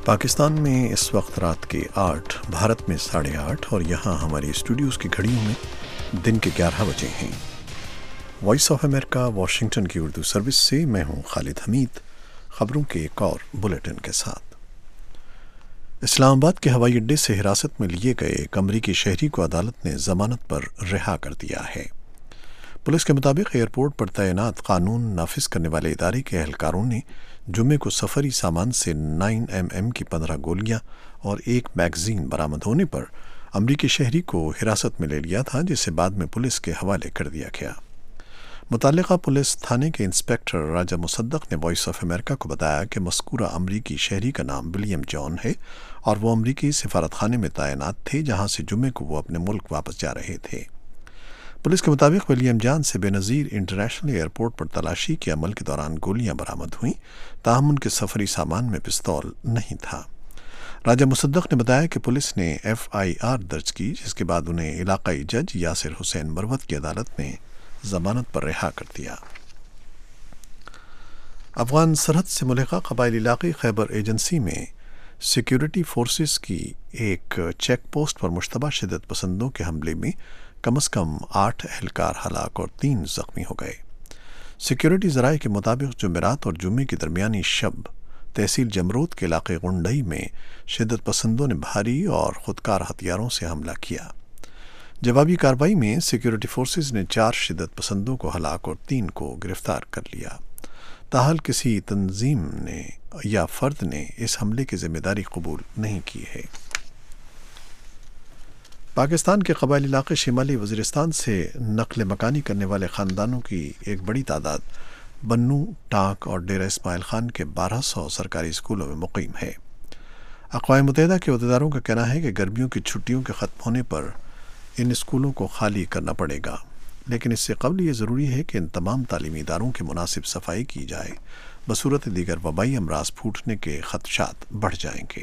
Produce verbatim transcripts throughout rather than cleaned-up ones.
پاکستان میں اس وقت رات کے آٹھ، بھارت میں ساڑھے آٹھ اور یہاں ہماری اسٹوڈیوز کی گھڑیوں میں دن کے گیارہ بجے ہیں۔ وائس آف امریکہ واشنگٹن کی اردو سروس سے میں ہوں خالد حمید، خبروں کے ایک اور بلیٹن کے ساتھ۔ اسلام آباد کے ہوائی اڈے سے حراست میں لیے گئے ایک امریکی شہری کو عدالت نے ضمانت پر رہا کر دیا ہے۔ پولیس کے مطابق ایئرپورٹ پر تعینات قانون نافذ کرنے والے ادارے کے اہلکاروں نے جمعے کو سفری سامان سے نائن ایم ایم کی پندرہ گولیاں اور ایک میگزین برآمد ہونے پر امریکی شہری کو حراست میں لے لیا تھا، جسے بعد میں پولیس کے حوالے کر دیا گیا۔ متعلقہ پولیس تھانے کے انسپکٹر راجہ مصدق نے وائس آف امریکہ کو بتایا کہ مذکورہ امریکی شہری کا نام ولیم جان ہے اور وہ امریکی سفارت خانے میں تعینات تھے، جہاں سے جمعے کو وہ اپنے ملک واپس جا رہے تھے۔ پولیس کے مطابق ولیم جان سے بے نظیر انٹرنیشنل ایئرپورٹ پر تلاشی کے عمل کے دوران گولیاں برآمد ہوئیں، تاہم ان کے سفری سامان میں پستول نہیں تھا۔ راجہ مصدق نے بتایا کہ پولیس نے ایف آئی آر درج کی، جس کے بعد انہیں علاقائی جج یاسر حسین مروت کی عدالت نے ضمانت پر رہا کر دیا۔ افغان سرحد سے ملحقہ قبائلی علاقے خیبر ایجنسی میں سیکیورٹی فورسز کی ایک چیک پوسٹ پر مشتبہ شدت پسندوں کے حملے میں کم از کم آٹھ اہلکار ہلاک اور تین زخمی ہو گئے۔ سیکیورٹی ذرائع کے مطابق جمعرات اور جمعے کی درمیانی شب تحصیل جمرود کے علاقے غنڈئی میں شدت پسندوں نے بھاری اور خودکار ہتھیاروں سے حملہ کیا۔ جوابی کارروائی میں سیکیورٹی فورسز نے چار شدت پسندوں کو ہلاک اور تین کو گرفتار کر لیا۔ تاحال کسی تنظیم نے یا فرد نے اس حملے کی ذمہ داری قبول نہیں کی ہے۔ پاکستان کے قبائلی علاقے شمالی وزیرستان سے نقل مکانی کرنے والے خاندانوں کی ایک بڑی تعداد بنوں، ٹانک اور ڈیرہ اسماعیل خان کے بارہ سو سرکاری اسکولوں میں مقیم ہے۔ اقوام متحدہ کے عہدیداروں کا کہنا ہے کہ گرمیوں کی چھٹیوں کے ختم ہونے پر ان اسکولوں کو خالی کرنا پڑے گا، لیکن اس سے قبل یہ ضروری ہے کہ ان تمام تعلیمی اداروں کی مناسب صفائی کی جائے، بصورت دیگر وبائی امراض پھوٹنے کے خدشات بڑھ جائیں گے۔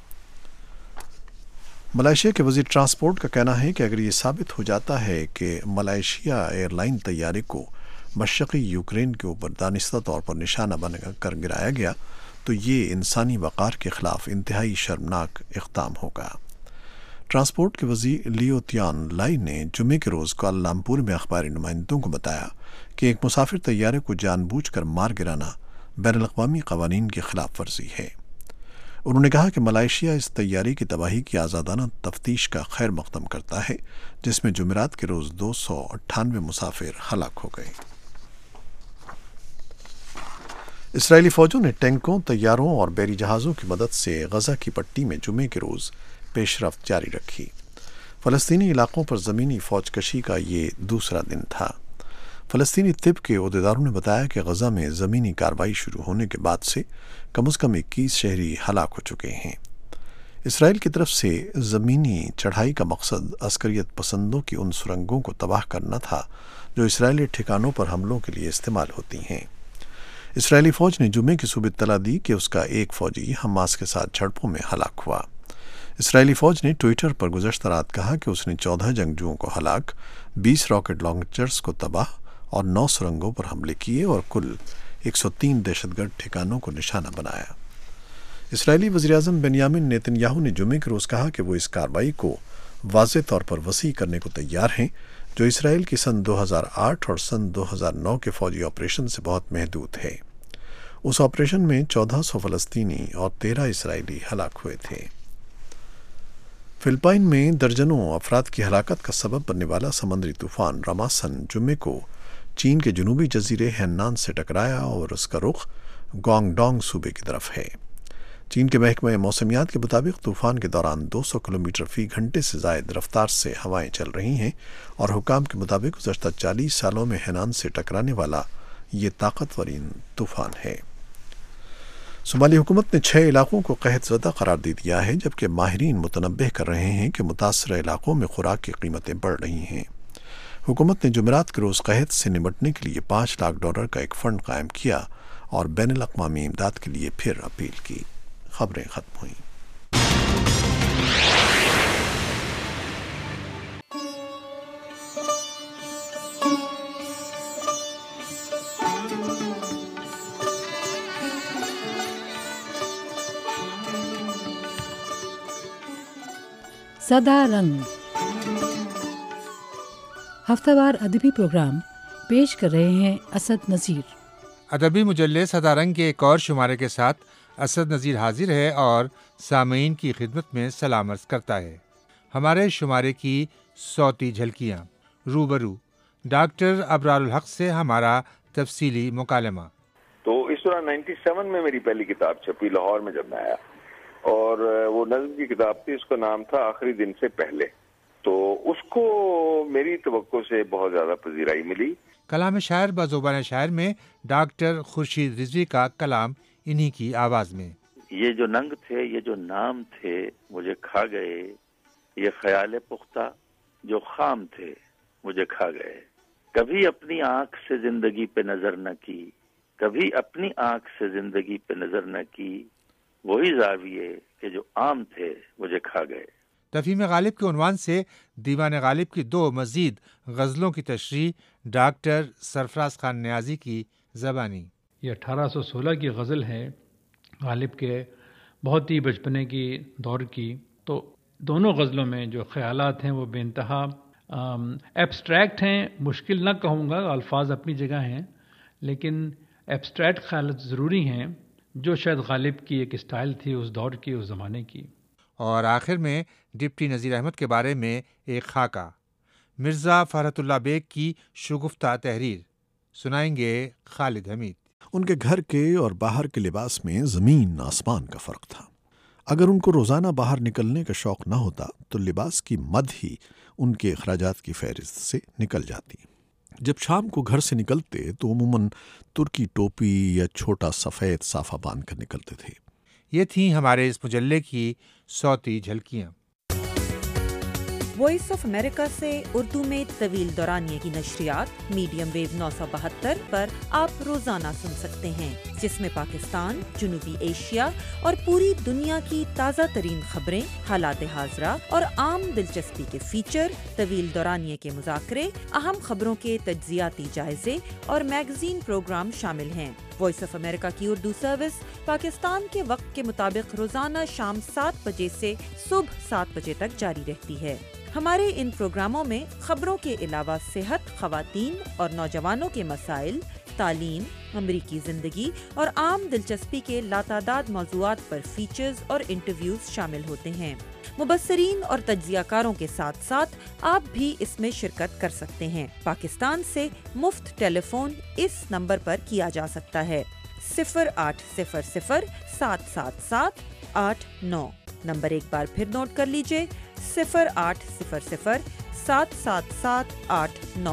ملائیشیا کے وزیر ٹرانسپورٹ کا کہنا ہے کہ اگر یہ ثابت ہو جاتا ہے کہ ملائیشیا ایئر لائن طیارے کو مشرقی یوکرین کے اوپر دانستہ طور پر نشانہ بنا کر گرایا گیا تو یہ انسانی وقار کے خلاف انتہائی شرمناک اقدام ہوگا۔ ٹرانسپورٹ کے وزیر لیو تیان لائی نے جمعے کے روز کوالالمپور میں اخباری نمائندوں کو بتایا کہ ایک مسافر طیارے کو جان بوجھ کر مار گرانا بین الاقوامی قوانین کی خلاف ورزی ہے۔ انہوں نے کہا کہ ملائیشیا اس طیارے کی تباہی کی آزادانہ تفتیش کا خیر مقدم کرتا ہے، جس میں جمعرات کے روز دو سو اٹھانوے مسافر ہلاک ہو گئے۔ اسرائیلی فوجوں نے ٹینکوں، طیاروں اور بحری جہازوں کی مدد سے غزہ کی پٹی میں جمعے کے روز پیش رفت جاری رکھی۔ فلسطینی علاقوں پر زمینی فوج کشی کا یہ دوسرا دن تھا۔ فلسطینی طب کے عہدیداروں نے بتایا کہ غزہ میں زمینی کارروائی شروع ہونے کے بعد سے کم از کم اکیس شہری ہلاک ہو چکے ہیں۔ اسرائیل کی طرف سے زمینی چڑھائی کا مقصد عسکریت پسندوں کی ان سرنگوں کو تباہ کرنا تھا جو اسرائیلی ٹھکانوں پر حملوں کے لیے استعمال ہوتی ہیں۔ اسرائیلی فوج نے جمعے کی صبح اطلاع دی کہ اس کا ایک فوجی حماس کے ساتھ جھڑپوں میں ہلاک ہوا۔ اسرائیلی فوج نے ٹوئٹر پر گزشتہ رات کہا کہ اس نے چودہ جنگجوؤں کو ہلاک، بیس راکٹ لانچرز کو تباہ اور نو سرنگوں پر حملے کیے اور کل ایک سو تین دہشت گرد ٹھکانوں کو نشانہ بنایا۔ اسرائیلی وزیراعظم بنیامن نیتن یاہو نے جمعے کے روز کہا کہ وہ اس کارروائی کو واضح طور پر وسیع کرنے کو تیار ہیں، جو اسرائیل کی سن دو ہزار آٹھ اور سن دو ہزار نو کے فوجی آپریشن سے بہت محدود ہے۔ اس آپریشن میں چودہ سو فلسطینی اور تیرہ اسرائیلی ہلاک ہوئے تھے۔ فلپائن میں درجنوں افراد کی ہلاکت کا سبب بننے والا سمندری طوفان راماسن جمعے کو چین کے جنوبی جزیرے ہینان سے ٹکرایا اور اس کا رخ گوانگ ڈونگ صوبے کی طرف ہے۔ چین کے محکمہ موسمیات کے مطابق طوفان کے دوران دو سو کلومیٹر فی گھنٹے سے زائد رفتار سے ہوائیں چل رہی ہیں اور حکام کے مطابق گزشتہ چالیس سالوں میں ہینان سے ٹکرانے والا یہ طاقتورین طوفان ہے۔ صومالی حکومت نے چھ علاقوں کو قحط زدہ قرار دے دیا ہے، جبکہ ماہرین متنبہ کر رہے ہیں کہ متاثرہ علاقوں میں خوراک کی قیمتیں بڑھ رہی ہیں۔ حکومت نے جمعرات کے روز قحط سے نمٹنے کے لیے پانچ لاکھ ڈالر کا ایک فنڈ قائم کیا اور بین الاقوامی امداد کے لیے پھر اپیل کی۔ خبریں ختم ہوئیں۔ सदा रंग हफ्तावार अदबी प्रोग्राम पेश कर रहे हैं असद नज़ीर। अदबी मुजल्ले सदा रंग के एक और शुमारे के साथ असद नज़ीर हाजिर है और सामीन की खिदमत में सलाम अर्ज़ करता है। हमारे शुमारे की सौती झलकियाँ, रूबरू डॉक्टर अबरारुल हक से हमारा तफसीली मुकालमा। तो इस दौरान सत्तानवे में मेरी पहली किताब छपी लाहौर में जब मैं आया, और वो नज़्म की किताब थी, उसका नाम था आखिरी दिन से पहले। तो उसको मेरी तवक्को से बहुत ज़्यादा पजीराई मिली। कलाम शायर बज़ुबान शायर में डॉक्टर खुर्शीद रिजवी का कलाम इन्हीं की आवाज़ में। ये जो नंग थे, ये जो नाम थे, मुझे खा गए, ये ख्याल पुख्ता जो खाम थे, मुझे खा गए। कभी अपनी आँख से जिंदगी पे नजर न की, कभी अपनी आँख से जिंदगी पे नजर न की, वही ज़ाविये के जो आम थे, मुझे खा गए। तफहीम गालिब के उन्वान से दीवान गालिब की दो मजीद गज़लों की तशरीह डॉक्टर सरफराज खान नियाज़ी की ज़बानी। ये अठारह सौ सोलह की गज़ल है, गालिब के बहुत ही बचपने की दौर की। तो दोनों गज़लों में जो ख़यालात हैं वो बेइंतहा एब्स्ट्रैक्ट हैं, मुश्किल न कहूँगा, अल्फाज अपनी जगह हैं, लेकिन एब्स्ट्रैक्ट ख़यालात ज़रूरी हैं, जो शायद गालिब की एक स्टाइल थी उस दौर की, उस ज़माने की। और आखिर में डिप्टी नज़ीर अहमद के बारे में एक खाका, मिर्ज़ा फ़रहतुल्लाह बेग की शुगुफ्ता तहरीर सुनाएंगे खालिद हमीद। उनके घर के और बाहर के लिबास में ज़मीन आसमान का फ़र्क था। अगर उनको रोज़ाना बाहर निकलने का शौक़ न होता तो लिबास की मद ही उनके अखराजात की फ़हरिस्त से निकल जाती। जब शाम को घर से निकलते तो अमूमन तुर्की टोपी या छोटा सफ़ेद साफ़ा बांध कर निकलते थे। ये थी हमारे इस मुजल्ले की सौती झलकियाँ। वॉइस ऑफ अमेरिका से उर्दू में तवील दौरानिये की नशरियात मीडियम वेव नौ सौ बहत्तर पर आप रोजाना सुन सकते हैं, जिसमें पाकिस्तान, जुनूबी एशिया और पूरी दुनिया की ताज़ा तरीन खबरें, हालात हाज़रा और आम दिलचस्पी के फीचर, तवील दौरानिये के मुज़ाकरे, अहम खबरों के तज्ज़ियाती जायजे और मैगजीन प्रोग्राम शामिल हैं। वॉइस ऑफ अमेरिका की उर्दू सर्विस पाकिस्तान के वक्त के मुताबिक रोजाना शाम सात बजे से सुबह सात बजे तक जारी रहती है। हमारे इन प्रोग्रामों में खबरों के अलावा सेहत, खवातीन और नौजवानों के मसाइल, तालीम, अमरीकी ज़िंदगी और आम दिलचस्पी के लातादाद मौज़ूआत पर फीचर्स और इंटरव्यूज शामिल होते हैं। मुबस्सरीन और तज्ज़ियाकारों के साथ साथ आप भी इसमें शिरकत कर सकते हैं। पाकिस्तान से मुफ्त टेलीफोन इस नंबर पर किया जा सकता है, सिफर आठ सिफर सिफर सात सात सात आठ नौ। नंबर एक बार फिर नोट कर लीजिए, सिफर आठ सिफर सिफर सात सात सात आठ नौ।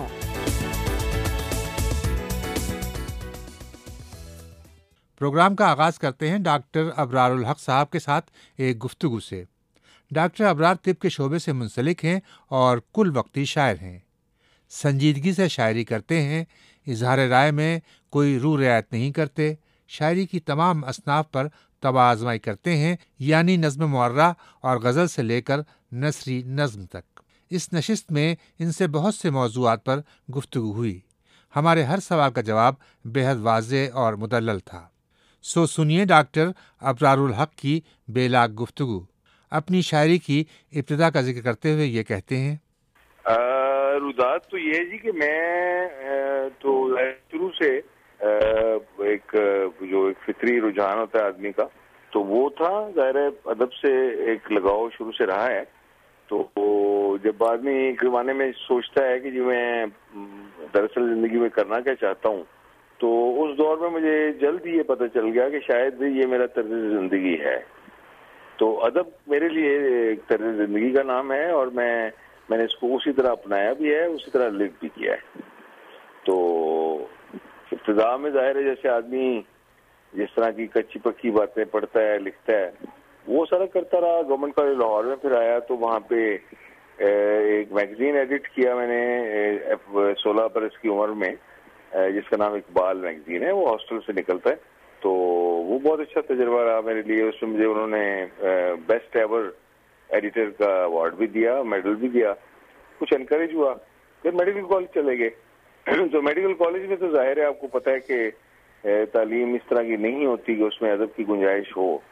प्रोग्राम का आगाज़ करते हैं डॉक्टर अबरारुल हक साहब के साथ एक गुफ्तगू से। डॉक्टर अबरार तिब के शोबे से मुंसलिक हैं और कुल वक्ती शायर हैं। संजीदगी से शायरी करते हैं, इजहार राय में कोई रू रियायत नहीं करते, शायरी की तमाम असनाफ पर तबा आजमाई करते हैं, यानी नज़्म मुअर्रा और गज़ल से लेकर नसरी नज़्म तक। इस नशिस्त में इनसे बहुत से मौज़ूआत पर गुफ्तगू हुई। हमारे हर सवाल का जवाब बेहद वाज़ेह और मुदल्लल था। सो सुनिए डॉक्टर अबरारुल हक की बेलाग गुफ्तगू। अपनी शायरी की इब्तिदा का जिक्र करते हुए ये कहते हैं, रुदात तो ये है जी कि मैं तो शुरू से एक जो एक फितरी रुझान होता है आदमी का, तो वो था। ज़ाहिर है अदब से एक लगाव शुरू से रहा है। तो जब आदमी एक ज़माने में सोचता है कि जी मैं दरअसल ज़िंदगी में करना क्या चाहता हूँ, तो उस दौर में मुझे जल्द ही ये पता चल गया कि शायद ये मेरा तर्ज ज़िंदगी है। तो अदब मेरे लिए एक तर्ज ज़िंदगी का नाम है और मैं मैंने इसको उसी तरह अपनाया भी है, उसी तरह लिव भी किया है। तो इब्तिदा में ज़ाहिर है जैसे आदमी जिस तरह की कच्ची पक्की बातें पढ़ता है, लिखता है, वो सारा करता रहा। गवर्नमेंट कॉलेज लाहौर में फिर आया तो वहाँ पे एक मैगजीन एडिट किया मैंने सोलह बरस की उम्र में, जिसका नाम इकबाल मैगजीन है, वो हॉस्टल से निकलता है। तो वो बहुत अच्छा तजुर्बा रहा मेरे लिए। उसमें मुझे उन्होंने बेस्ट एवर एडिटर का अवार्ड भी दिया, मेडल भी दिया, कुछ एनकरेज हुआ। फिर मेडिकल कॉलेज चले गए। तो मेडिकल कॉलेज में तो जाहिर है आपको पता है कि तालीम इस तरह की नहीं होती कि उसमें अदब की गुंजाइश हो।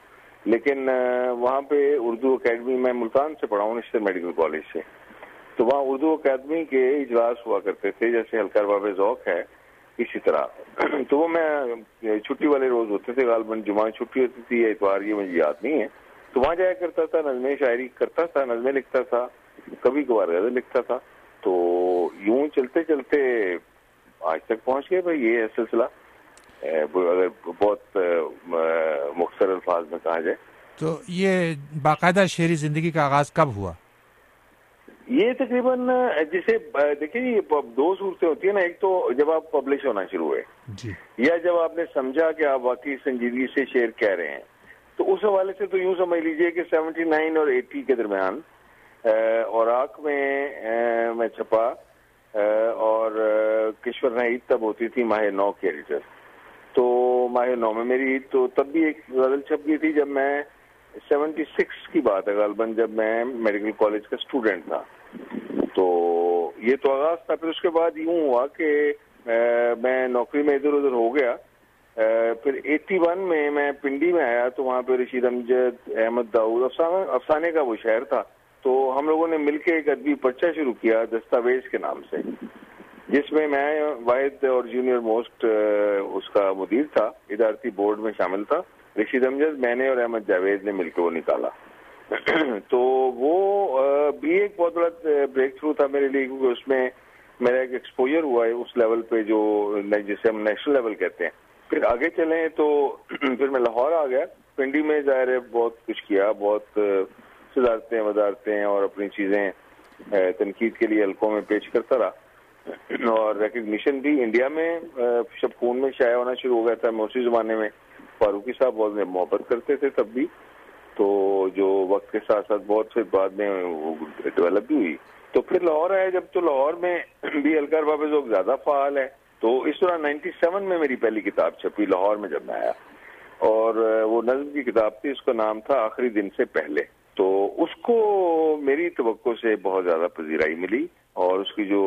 لیکن وہاں پہ اردو اکیڈمی، میں ملتان سے پڑھا ہوں نشتر میڈیکل کالج سے، تو وہاں اردو اکیڈمی کے اجلاس ہوا کرتے تھے، جیسے ہلکر باب ذوق ہے اسی طرح، تو وہ میں چھٹی والے روز ہوتے تھے، غالباً جمعہ چھٹی ہوتی تھی یا اتوار، یہ مجھے یاد نہیں ہے، تو وہاں جایا کرتا تھا، نظمیں شاعری کرتا تھا، نظمیں لکھتا تھا، کبھی کبھار غزل لکھتا تھا، تو یوں چلتے چلتے آج تک پہنچ گئے بھائی یہ سلسلہ، اگر بہت مختصر الفاظ میں کہا جائے۔ تو یہ باقاعدہ شعری زندگی کا آغاز کب ہوا؟ یہ تقریباً جسے دیکھیے دو صورتیں ہوتی ہیں نا، ایک تو جب آپ پبلش ہونا شروع ہوئے جی، یا جب آپ نے سمجھا کہ آپ واقعی سنجیدگی سے شعر کہہ رہے ہیں، تو اس حوالے سے تو یوں سمجھ لیجئے کہ سیونٹی نائن اور ایٹی کے درمیان اوراق میں میں چھپا، اور کشور ناہید تب ہوتی تھی ماہ نو کی ایڈیٹر، تو ماہ نو میں میری تو تب بھی ایک غزل چھپ گئی تھی، جب میں سیونٹی سکس کی بات ہے غالباً، جب میں میڈیکل کالج کا اسٹوڈنٹ تھا، تو یہ تو آغاز تھا۔ پھر اس کے بعد یوں ہوا کہ میں نوکری میں ادھر ادھر ہو گیا، پھر ایٹی ون میں میں پنڈی میں آیا، تو وہاں پہ رشید امجد، احمد داؤد، افسانے کا وہ شہر تھا، تو ہم لوگوں نے مل کے ایک ادبی پرچہ شروع کیا دستاویز کے نام سے، جس میں میں واحد اور جونیئر موسٹ اس کا مدیر تھا، ادارتی بورڈ میں شامل تھا، رشید امجد، میں نے اور احمد جاوید نے مل کے وہ نکالا۔ تو وہ بھی ایک بہت بڑا بریک تھرو تھا میرے لیے، کیونکہ اس میں میرا ایک ایکسپوجر ہوا ہے اس لیول پہ جو جسے ہم نیشنل لیول کہتے ہیں۔ پھر آگے چلیں تو پھر میں لاہور آ گیا، پنڈی میں ظاہر ہے بہت کچھ کیا، بہت صدارتیں وزارتیں اور اپنی چیزیں تنقید کے لیے حلقوں میں پیش کرتا رہا، اور ریکگنیشن بھی انڈیا میں شب خون میں شائع ہونا شروع ہو گیا تھا۔ میں اسی زمانے میں فاروقی صاحب بہت محبت کرتے تھے تب بھی، تو جو وقت کے ساتھ ساتھ بہت پھر بعد میں وہ ڈیولپ بھی ہوئی۔ تو پھر لاہور آیا جب، تو لاہور میں بھی ہلکر باب ذوق زیادہ فعال ہے، تو اس طرح نائنٹی سیون میں میری پہلی کتاب چھپی لاہور میں جب میں آیا، اور وہ نظم کی کتاب تھی، اس کا نام تھا آخری دن سے پہلے۔ تو اس کو میری توقع سے بہت زیادہ پذیرائی ملی، اور اس کی جو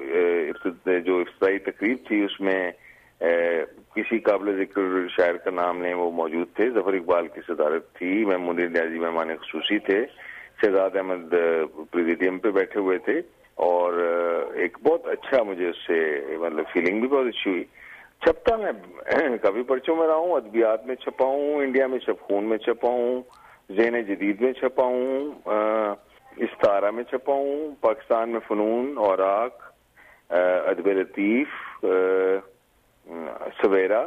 جو افتتاحی تقریب تھی اس میں کسی قابل ذکر شاعر کا نام نہیں وہ موجود تھے، ظفر اقبال کی صدارت تھی، میں منیر نیازی مہمان خصوصی تھے، شہزاد احمد پریزیڈیم پہ بیٹھے ہوئے تھے، اور ایک بہت اچھا مجھے اس سے مطلب فیلنگ بھی بہت اچھی ہوئی۔ چھپتا میں کافی پرچوں میں رہا ہوں، ادبیات میں چھپا ہوں، انڈیا میں شب خون میں چھپا ہوں، ذہن جدید میں چھپا ہوں، استارہ میں چھپا ہوں، پاکستان میں فنون، اوراق، ادب لطیف، سویرا،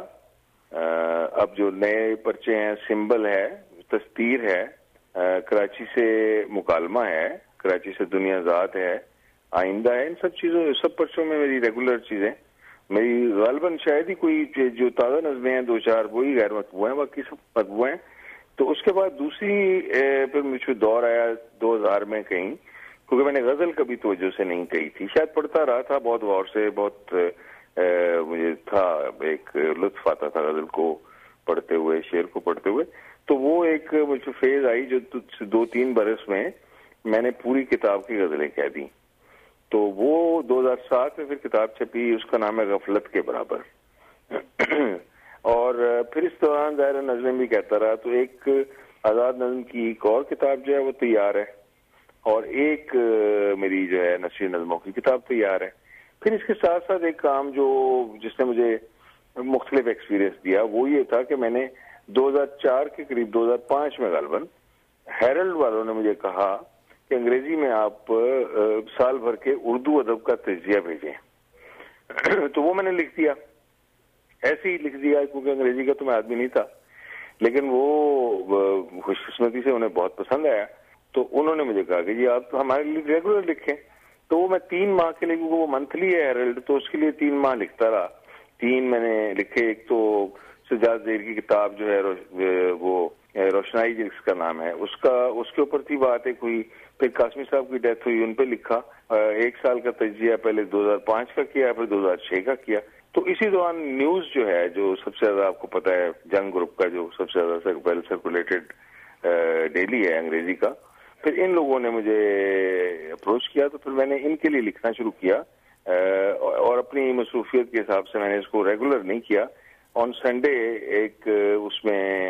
اب جو نئے پرچے ہیں سمبل ہے، تستیر ہے، کراچی سے مکالمہ ہے، کراچی سے دنیا ذات ہے، آئندہ ہے، ان سب چیزوں سب پرچوں میں میری ریگولر چیزیں، میری غالباً شاید ہی کوئی جو تازہ نظمیں ہیں دو چار وہی غیر مطبوع ہیں، باقی سب مطبوع ہیں۔ تو اس کے بعد دوسری پھر مجھے دور آیا دو ہزار میں کہیں، کیونکہ میں نے غزل کبھی توجہ سے نہیں کہی تھی، شاید پڑھتا رہا تھا بہت غور سے، بہت مجھے تھا ایک لطف آتا تھا غزل کو پڑھتے ہوئے، شعر کو پڑھتے ہوئے، تو وہ ایک مجھے فیز آئی جو دو تین برس میں میں نے پوری کتاب کی غزلیں کہہ دی۔ تو وہ دو ہزار سات میں پھر کتاب چھپی، اس کا نام ہے غفلت کے برابر، اور پھر اس دوران ظاہر نظمیں بھی کہتا رہا، تو ایک آزاد نظم کی ایک اور کتاب جو ہے وہ تیار ہے، اور ایک میری جو ہے نثری نظموں کی کتاب تیار ہے۔ پھر اس کے ساتھ ساتھ ایک کام جو جس نے مجھے مختلف ایکسپیرینس دیا وہ یہ تھا کہ میں نے دو ہزار چار کے قریب دو ہزار پانچ میں غالباً ہیرلڈ والوں نے مجھے کہا کہ انگریزی میں آپ سال بھر کے اردو ادب کا تجزیہ بھیجیں، تو وہ میں نے لکھ دیا، ایسے ہی لکھ دیا کیونکہ انگریزی کا تو میں آدمی نہیں تھا، لیکن وہ خوش قسمتی سے انہیں بہت پسند آیا، تو انہوں نے مجھے کہا کہ جی آپ ہمارے لیے ریگولر لکھیں۔ تو وہ میں تین ماہ کے لیے، کیونکہ وہ منتھلی ہے ہیرلڈ، تو اس کے لیے تین ماہ لکھتا رہا، تین میں نے لکھے۔ ایک تو سجاد زہیر کی کتاب جو ہے وہ روشنائی جس کا نام ہے، اس کا اس کے اوپر تھی بات ایک ہوئی، پھر قاسمی صاحب کی ڈیتھ ہوئی، ان پہ لکھا، ایک سال کا تجزیہ پہلے دو ہزار پانچ کا کیا، پھر دو ہزار چھ کا کیا۔ تو اسی دوران نیوز جو ہے جو سب سے زیادہ آپ کو پتا ہے جنگ گروپ کا جو سب سے زیادہ ویل سرکولیٹڈ ڈیلی ہے انگریزی کا، پھر ان لوگوں نے مجھے اپروچ کیا، تو پھر میں نے ان کے لیے لکھنا شروع کیا، اور اپنی مصروفیت کے حساب سے میں نے اس کو ریگولر نہیں کیا۔ آن سنڈے ایک اس میں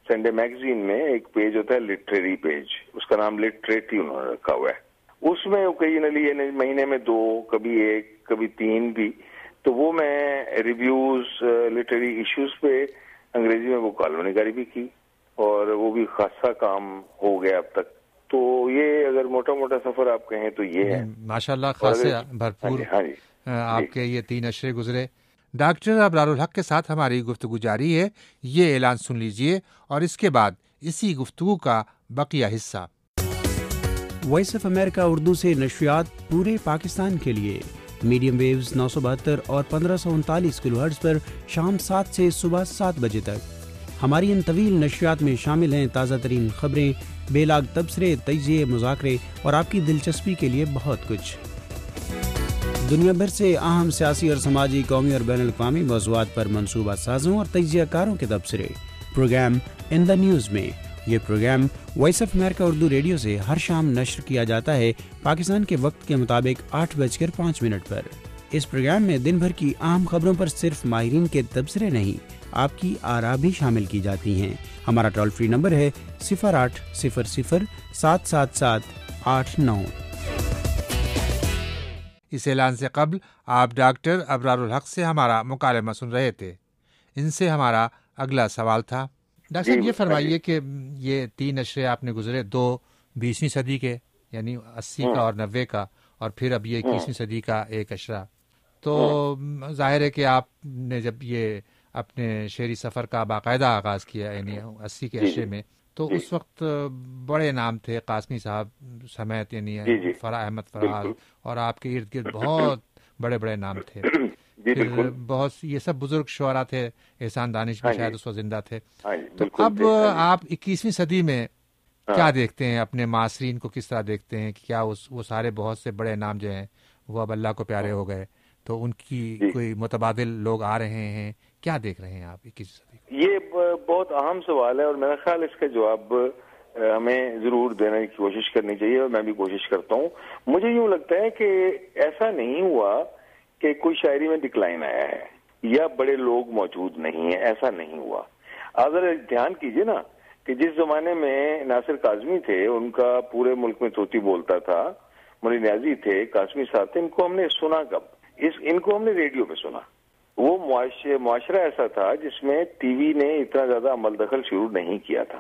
سنڈے میگزین میں ایک پیج ہوتا ہے لٹریری پیج، اس کا نام لٹریٹی انہوں نے رکھا ہوا ہے. اس میں اوکیجنلی یعنی مہینے میں دو، کبھی ایک، کبھی تین بھی، تو وہ میں ریویوز لٹریری ایشوز پہ انگریزی میں وہ کالم نگاری بھی کی، اور وہ بھی خاصا کام ہو گیا اب تک. تو یہ اگر موٹا موٹا سفر آپ کہیں تو یہ ہے. ماشاءاللہ خاصے بھرپور ہاں جی آپ کے یہ تین اشرے گزرے. ڈاکٹر ابرار الحق کے ساتھ ہماری گفتگو جاری ہے. یہ اعلان سن لیجئے اور اس کے بعد اسی گفتگو کا بقیہ حصہ. وائس آف امریکہ اردو سے نشریات پورے پاکستان کے لیے میڈیم ویوز نو سو بہتر اور پندرہ سو انتالیس کلو ہرٹز پر شام سات سے صبح سات بجے تک. ہماری ان طویل نشریات میں شامل ہیں تازہ ترین خبریں، بے لاگ تبصرے، تجزیے، مذاکرے اور آپ کی دلچسپی کے لیے بہت کچھ. دنیا بھر سے اہم سیاسی اور سماجی، قومی اور بین الاقوامی موضوعات پر منصوبہ سازوں اور تجزیہ کاروں کے تبصرے پروگرام ان دا نیوز میں. یہ programme Voice of America Urdu radio سے ہر شام نشر کیا جاتا ہے پاکستان کے وقت کے مطابق آٹھ بج کر پانچ منٹ پر. اس پروگرام میں دن بھر کی اہم خبروں پر صرف ماہرین کے تبصرے نہیں، آپ کی آراء بھی شامل کی جاتی ہیں. ہمارا ٹول فری نمبر ہے صفر آٹھ صفر صفر سات سات سات آٹھ نو. اس اعلان سے قبل آپ ڈاکٹر ابرار الحق سے ہمارا مکالمہ سن رہے تھے. ان سے ہمارا اگلا سوال تھا. ڈاکٹر صاحب یہ فرمائیے کہ یہ تین اشرے آپ نے گزرے، دو بیسویں صدی کے یعنی اسی کا اور نوے کا، اور پھر اب یہ اکیسویں صدی کا ایک اشرا. تو ظاہر ہے کہ آپ نے جب یہ اپنے شعری سفر کا باقاعدہ آغاز کیا یعنی اسی کے اشرے میں، تو اس وقت بڑے نام تھے قاسمی صاحب سمیت، یعنی فرا احمد فراز، اور آپ کے ارد گرد بہت بڑے بڑے نام تھے. پھر بہت یہ سب بزرگ شعراء تھے، احسان دانش بھی شاید اس وقت زندہ تھے. تو اب آپ اکیسویں صدی میں کیا دیکھتے ہیں؟ اپنے معاصرین کو کس طرح دیکھتے ہیں کہ کیا وہ سارے بہت سے بڑے نام جو ہیں وہ اب اللہ کو پیارے ہو گئے، تو ان کی کوئی متبادل لوگ آ رہے ہیں؟ کیا دیکھ رہے ہیں آپ اکیسویں صدی کو؟ یہ بہت اہم سوال ہے، اور میرا خیال اس کا جواب ہمیں ضرور دینے کی کوشش کرنی چاہیے، اور میں بھی کوشش کرتا ہوں. مجھے یوں لگتا ہے کہ ایسا نہیں ہوا کہ کوئی شاعری میں ڈکلائن آیا ہے یا بڑے لوگ موجود نہیں ہیں، ایسا نہیں ہوا. آپ ذرا دھیان کیجئے نا کہ جس زمانے میں ناصر کاظمی تھے، ان کا پورے ملک میں طوطی بولتا تھا، مولی نیازی تھے، قاسمی صاحب تھے، ان کو ہم نے سنا کب؟ اس ان کو ہم نے ریڈیو پہ سنا. وہ معاشرہ ایسا تھا جس میں ٹی وی نے اتنا زیادہ عمل دخل شروع نہیں کیا تھا.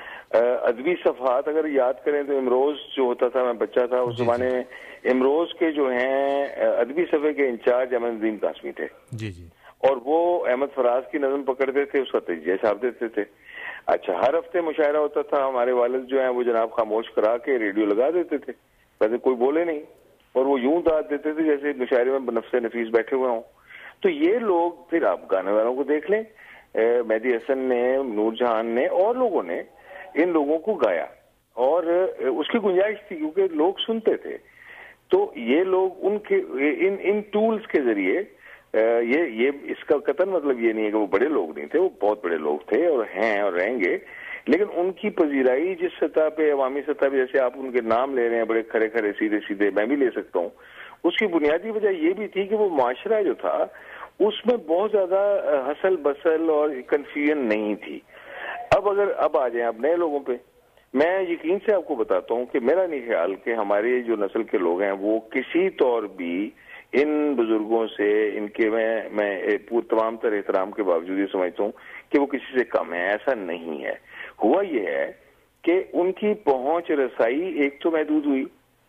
ادبی صفحات اگر یاد کریں تو امروز جو ہوتا تھا، میں بچہ تھا اس زمانے میں، امروز کے جو ہیں ادبی صفحے کے انچارج احمد ندیم قاسمی تھے، جی جی، اور وہ احمد فراز کی نظم پکڑتے تھے، اس کا تجزیہ چھاپ دیتے تھے. اچھا، ہر ہفتے مشاعرہ ہوتا تھا، ہمارے والد جو ہیں وہ جناب خاموش کرا کے ریڈیو لگا دیتے تھے، ویسے کوئی بولے نہیں، اور وہ یوں داد دیتے تھے جیسے مشاعرے میں نفس نفیس بیٹھے ہوئے ہوں. تو یہ لوگ، پھر آپ گانے والوں کو دیکھ لیں، مہدی حسن نے، نور جہان نے اور لوگوں نے ان لوگوں کو گایا، اور اس کی گنجائش تھی کیونکہ لوگ سنتے تھے. تو یہ لوگ ان کے ان ان ٹولز کے ذریعے، یہ یہ اس کا قطعاً مطلب یہ نہیں ہے کہ وہ بڑے لوگ نہیں تھے، وہ بہت بڑے لوگ تھے اور ہیں اور رہیں گے، لیکن ان کی پذیرائی جس سطح پہ، عوامی سطح پہ، جیسے آپ ان کے نام لے رہے ہیں بڑے کھڑے کھڑے سیدھے سیدھے، میں بھی لے سکتا ہوں، اس کی بنیادی وجہ یہ بھی تھی کہ وہ معاشرہ جو تھا اس میں بہت زیادہ ہسل بسل اور کنفیوژن نہیں تھی. اب اگر اب آ جائیں اب نئے لوگوں پہ، میں یقین سے آپ کو بتاتا ہوں کہ میرا نہیں خیال کہ ہمارے جو نسل کے لوگ ہیں وہ کسی طور بھی ان بزرگوں سے، ان کے میں میں تمام تر احترام کے باوجود یہ سمجھتا ہوں کہ وہ کسی سے کم ہیں. ایسا نہیں ہے. ہوا یہ ہے کہ ان کی پہنچ رسائی ایک تو محدود ہوئی،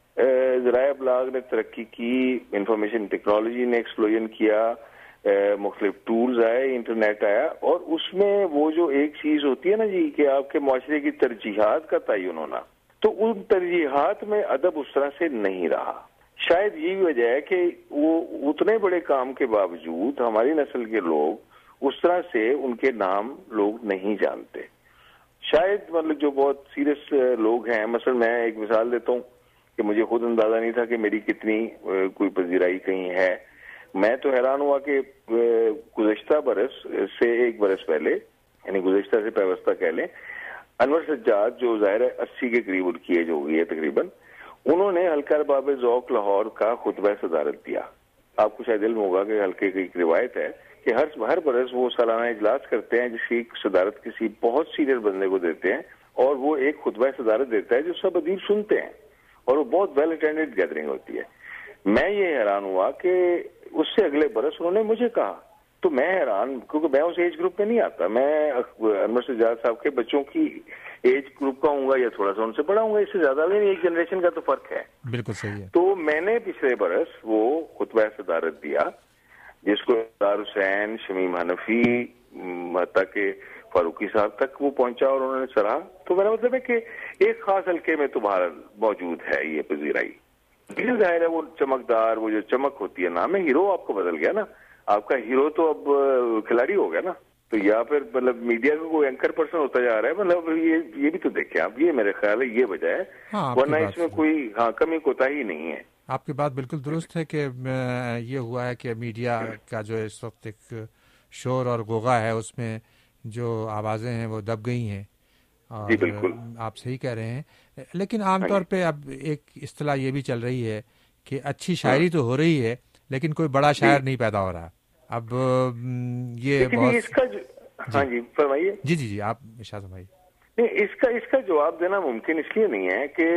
ذرائع ابلاغ نے ترقی کی، انفارمیشن ٹیکنالوجی نے ایکسپلوژن کیا، مختلف ٹولز آئے، انٹرنیٹ آیا، اور اس میں وہ جو ایک چیز ہوتی ہے نا جی کہ آپ کے معاشرے کی ترجیحات کا تعین ہونا، تو ان ترجیحات میں ادب اس طرح سے نہیں رہا. شاید یہی وجہ ہے کہ وہ اتنے بڑے کام کے باوجود ہماری نسل کے لوگ اس طرح سے ان کے نام لوگ نہیں جانتے. شاید مطلب جو بہت سیریس لوگ ہیں، مثلا میں ایک مثال دیتا ہوں کہ مجھے خود اندازہ نہیں تھا کہ میری کتنی کوئی پذیرائی کہیں ہے. میں تو حیران ہوا کہ گزشتہ برس سے ایک برس پہلے، یعنی گزشتہ سے پیوستہ کہہ لیں، انور سجاد جو ظاہر ہے اسی کے قریب ان کی ایج ہو گئی ہے تقریباً، انہوں نے حلقہ ارباب ذوق لاہور کا خطبہ صدارت دیا. آپ کو شاید علم ہوگا کہ حلقے کی ایک روایت ہے کہ کہ ہر ہر برس وہ سالانہ اجلاس کرتے ہیں جس کی صدارت کسی بہت سینئر بندے کو دیتے ہیں اور وہ ایک خطبہ صدارت دیتا ہے جو سب ادیب سنتے ہیں اور وہ بہت ویل اٹینڈڈ گیدرنگ ہوتی ہے. میں یہ حیران ہوا کہ اس سے اگلے برس انہوں نے مجھے کہا, تو میں حیران, کیونکہ میں اس ایج گروپ میں نہیں آتا, میں انور سجاد صاحب کے بچوں کی ایج گروپ کا ہوں گا یا تھوڑا سا ان سے بڑا ہوں گا, اس سے زیادہ نہیں, ایک جنریشن کا تو فرق ہے. بالکل صحیح ہے. تو میں نے پچھلے برس وہ خطبہ صدارت دیا جس کو دار حسین, شمیم حنفی, حتیٰ کہ فاروقی صاحب تک وہ پہنچا اور انہوں نے سراہا. تو میرا مطلب ہے کہ ایک خاص حلقے میں تو باہر موجود ہے یہ پذیرائی. ظاہر ہے وہ چمکدار, وہ جو چمک ہوتی ہے, نام ہے ہیرو آپ کو بدل گیا نا, آپ کا ہیرو تو اب کھلاڑی ہو گیا نا, تو یا پھر مطلب میڈیا کا کوئی اینکر پرسن ہوتا جا رہا ہے. مطلب یہ یہ بھی تو دیکھیں آپ, یہ میرے خیال ہے یہ وجہ ہے, ورنہ اس میں کوئی ہاں کمی کوتاہی نہیں ہے. آپ کی بات بالکل درست ہے کہ یہ ہوا ہے کہ میڈیا کا جو اس وقت ایک شور اور غوغا ہے اس میں جو آوازیں ہیں وہ دب گئی ہیں, اور بالکل آپ صحیح کہہ رہے ہیں. لیکن عام طور پہ اب ایک اصطلاح یہ بھی چل رہی ہے کہ اچھی شاعری تو ہو رہی ہے لیکن کوئی بڑا شاعر نہیں پیدا ہو رہا. اب یہ بہت اس کا ہاں جی فرمائیے. جی جی جی آپ ارشاد فرمائیے. نہیں, اس کا اس کا جواب دینا ممکن اس لیے نہیں ہے کہ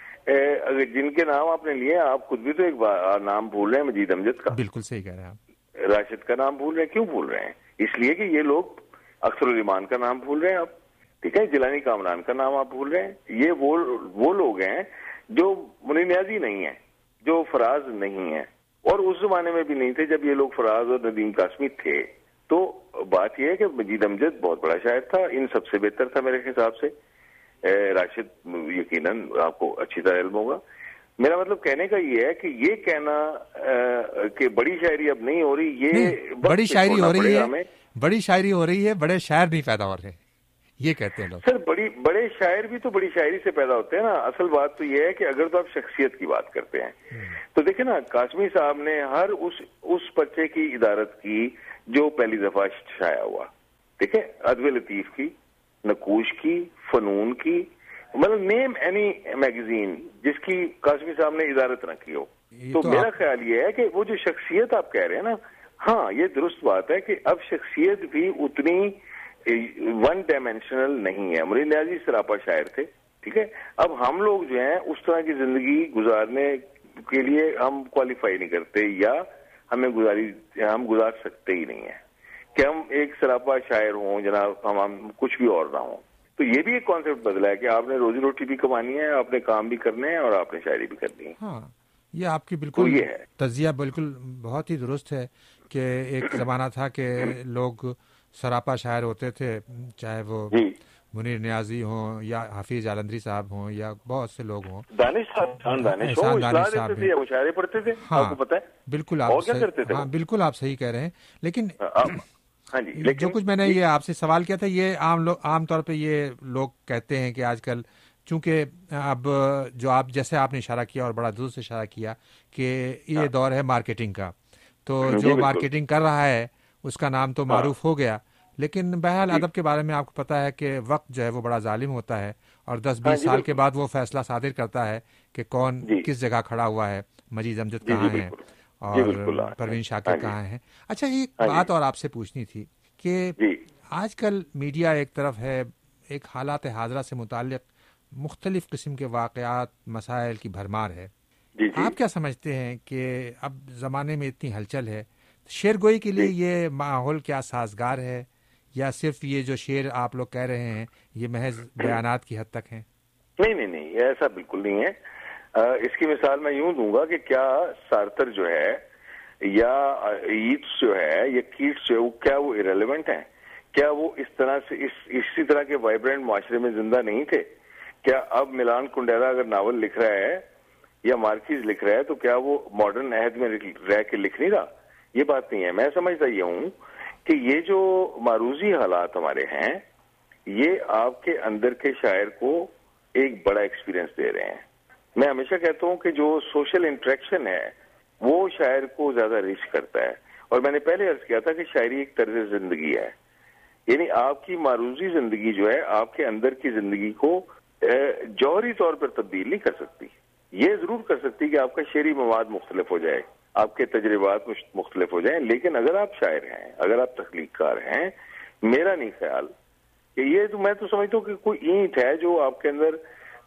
اگر جن کے نام آپ نے لیے, آپ خود بھی تو ایک نام بھول رہے ہیں مجید امجد کا. بالکل صحیح کہہ رہے ہیں آپ. راشد کا نام بھول رہے ہیں. کیوں بھول رہے ہیں؟ اس لیے کہ یہ لوگ اختر الایمان کا نام بھول رہے ہیں آپ, ٹھیک ہے, جیلانی کامران کا نام آپ بھول رہے ہیں. یہ وہ وہ لوگ ہیں جو منیر نیازی نہیں ہیں, جو فراز نہیں ہیں, اور اس زمانے میں بھی نہیں تھے جب یہ لوگ فراز اور ندیم قاسمی تھے. تو بات یہ ہے کہ مجید امجد بہت بڑا شاعر تھا, ان سب سے بہتر تھا میرے حساب سے. راشد یقیناً آپ کو اچھی طرح علم ہوگا. میرا مطلب کہنے کا یہ ہے کہ یہ کہنا کہ بڑی شاعری اب نہیں ہو رہی, یہ بڑی شاعری ہو رہی ہے, بڑی شاعری ہو رہی ہے, بڑے شاعر نہیں پیدا ہو رہے, یہ کہتے ہیں لوگ. سر بڑی بڑے شاعر بھی تو بڑی شاعری سے پیدا ہوتے ہیں نا. اصل بات تو یہ ہے کہ اگر تو آپ شخصیت کی بات کرتے ہیں تو دیکھیں نا, قاسمی صاحب نے ہر اس اس پرچے کی ادارت کی جو پہلی دفعہ شائع ہوا, ٹھیک ہے, ادب لطیف کی, نقوش کی, فنون کی, مطلب نیم اینی میگزین جس کی قاسمی صاحب نے ادارت نہ کی ہو. تو میرا خیال یہ ہے کہ وہ جو شخصیت آپ کہہ رہے ہیں نا, ہاں یہ درست بات ہے کہ اب شخصیت بھی اتنی ون ڈائمینشنل نہیں ہے. منیر نیازی سراپا شاعر تھے, ٹھیک ہے. اب ہم لوگ جو ہیں اس طرح کی زندگی گزارنے کے لیے ہم کوالیفائی نہیں کرتے, یا ہمیں گزاری ہم گزار سکتے ہی نہیں ہیں کہ ہم ایک سراپا شاعر ہوں جناب, ہم ہم کچھ بھی اور نہ ہوں. تو یہ بھی ایک کانسیپٹ بدلا ہے کہ آپ نے روزی روٹی بھی کمانی ہے, آپ نے کام بھی کرنے ہیں, اور آپ نے شاعری بھی کرنی ہے. ہاں, یہ آپ کی بالکل تجزیہ بالکل بہت ہی درست ہے کہ ایک زمانہ تھا کہ لوگ سراپا شاعر ہوتے تھے, چاہے وہ منیر نیازی ہوں یا حفیظ جالندری صاحب ہوں یا بہت سے لوگ ہوں, دانش صاحب دانش صاحب بھی مشاعرے پڑھتے تھے. آپ کو پتہ ہے بالکل, آپ ہاں بالکل آپ صحیح کہہ رہے ہیں. لیکن ہاں جی, جو کچھ میں نے یہ آپ سے سوال کیا تھا, یہ عام لوگ عام طور پہ یہ لوگ کہتے ہیں کہ آج کل چونکہ اب جو آپ جیسے آپ نے اشارہ کیا اور بڑا درست اشارہ کیا کہ یہ دور ہے مارکیٹنگ کا, تو جو مارکیٹنگ کر رہا ہے اس کا نام تو معروف ہو گیا. لیکن بہرحال ادب کے بارے میں آپ کو پتہ ہے کہ وقت جو ہے وہ بڑا ظالم ہوتا ہے, اور دس بیس سال کے بعد وہ فیصلہ صادر کرتا ہے کہ کون کس جگہ کھڑا ہوا ہے, مجید امجد کہاں ہیں اور پروین شاکر کہاں ہیں. اچھا, ایک بات اور آپ سے پوچھنی تھی کہ آج کل میڈیا ایک طرف ہے, ایک حالات حاضرہ سے متعلق مختلف قسم کے واقعات مسائل کی بھرمار ہے. آپ کیا سمجھتے ہیں کہ اب زمانے میں اتنی ہلچل ہے, شعر گوئی کے لیے یہ ماحول کیا سازگار ہے, یا صرف یہ جو شعر آپ لوگ کہہ رہے ہیں یہ محض بیانات کی حد تک ہیں؟ نہیں نہیں نہیں, ایسا بالکل نہیں ہے. اس کی مثال میں یوں دوں گا کہ کیا سارتر جو ہے یا ایٹس جو ہے یا کیٹس جو ہے وہ کیا وہ ایریلیونٹ ہیں؟ کیا وہ اس طرح سے اس اسی طرح کے وائبرنٹ معاشرے میں زندہ نہیں تھے؟ کیا اب ملان کنڈیرا اگر ناول لکھ رہا ہے یا مارکیز لکھ رہا ہے تو کیا وہ ماڈرن عہد میں رہ کے لکھ نہیں رہا؟ یہ بات نہیں ہے. میں سمجھتا یہ ہوں کہ یہ جو معروضی حالات ہمارے ہیں یہ آپ کے اندر کے شاعر کو ایک بڑا ایکسپیرینس دے رہے ہیں. میں ہمیشہ کہتا ہوں کہ جو سوشل انٹریکشن ہے وہ شاعر کو زیادہ ریچ کرتا ہے. اور میں نے پہلے عرض کیا تھا کہ شاعری ایک طرز زندگی ہے, یعنی آپ کی معروضی زندگی جو ہے آپ کے اندر کی زندگی کو جوہری طور پر تبدیل نہیں کر سکتی. یہ ضرور کر سکتی کہ آپ کا شعری مواد مختلف ہو جائے, آپ کے تجربات مختلف ہو جائیں، لیکن اگر آپ شاعر ہیں، اگر آپ تخلیق کار ہیں، میرا نہیں خیال کہ یہ تو میں تو سمجھتا ہوں کہ کوئی اینٹ ہے جو آپ کے اندر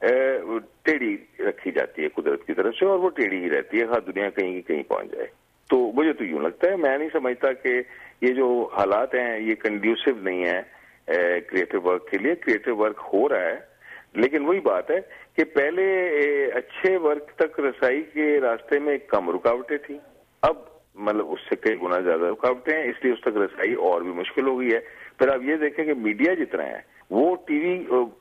ٹیڑھی رکھی جاتی ہے قدرت کی طرف سے، اور وہ ٹیڑھی ہی رہتی ہے، ہر دنیا کہیں کہیں پہنچ جائے. تو مجھے تو یوں لگتا ہے، میں نہیں سمجھتا کہ یہ جو حالات ہیں یہ کنڈیوسو نہیں ہے کریٹو ورک کے لیے. کریٹو ورک ہو رہا ہے، لیکن وہی بات ہے کہ پہلے اچھے ورک تک رسائی کے راستے میں کم رکاوٹیں تھیں، اب مطلب اس سے کئی گنا زیادہ رکاوٹیں ہیں، اس لیے اس تک رسائی اور بھی مشکل ہو گئی ہے. پھر آپ یہ دیکھیں کہ میڈیا جتنا ہے وہ ٹی وی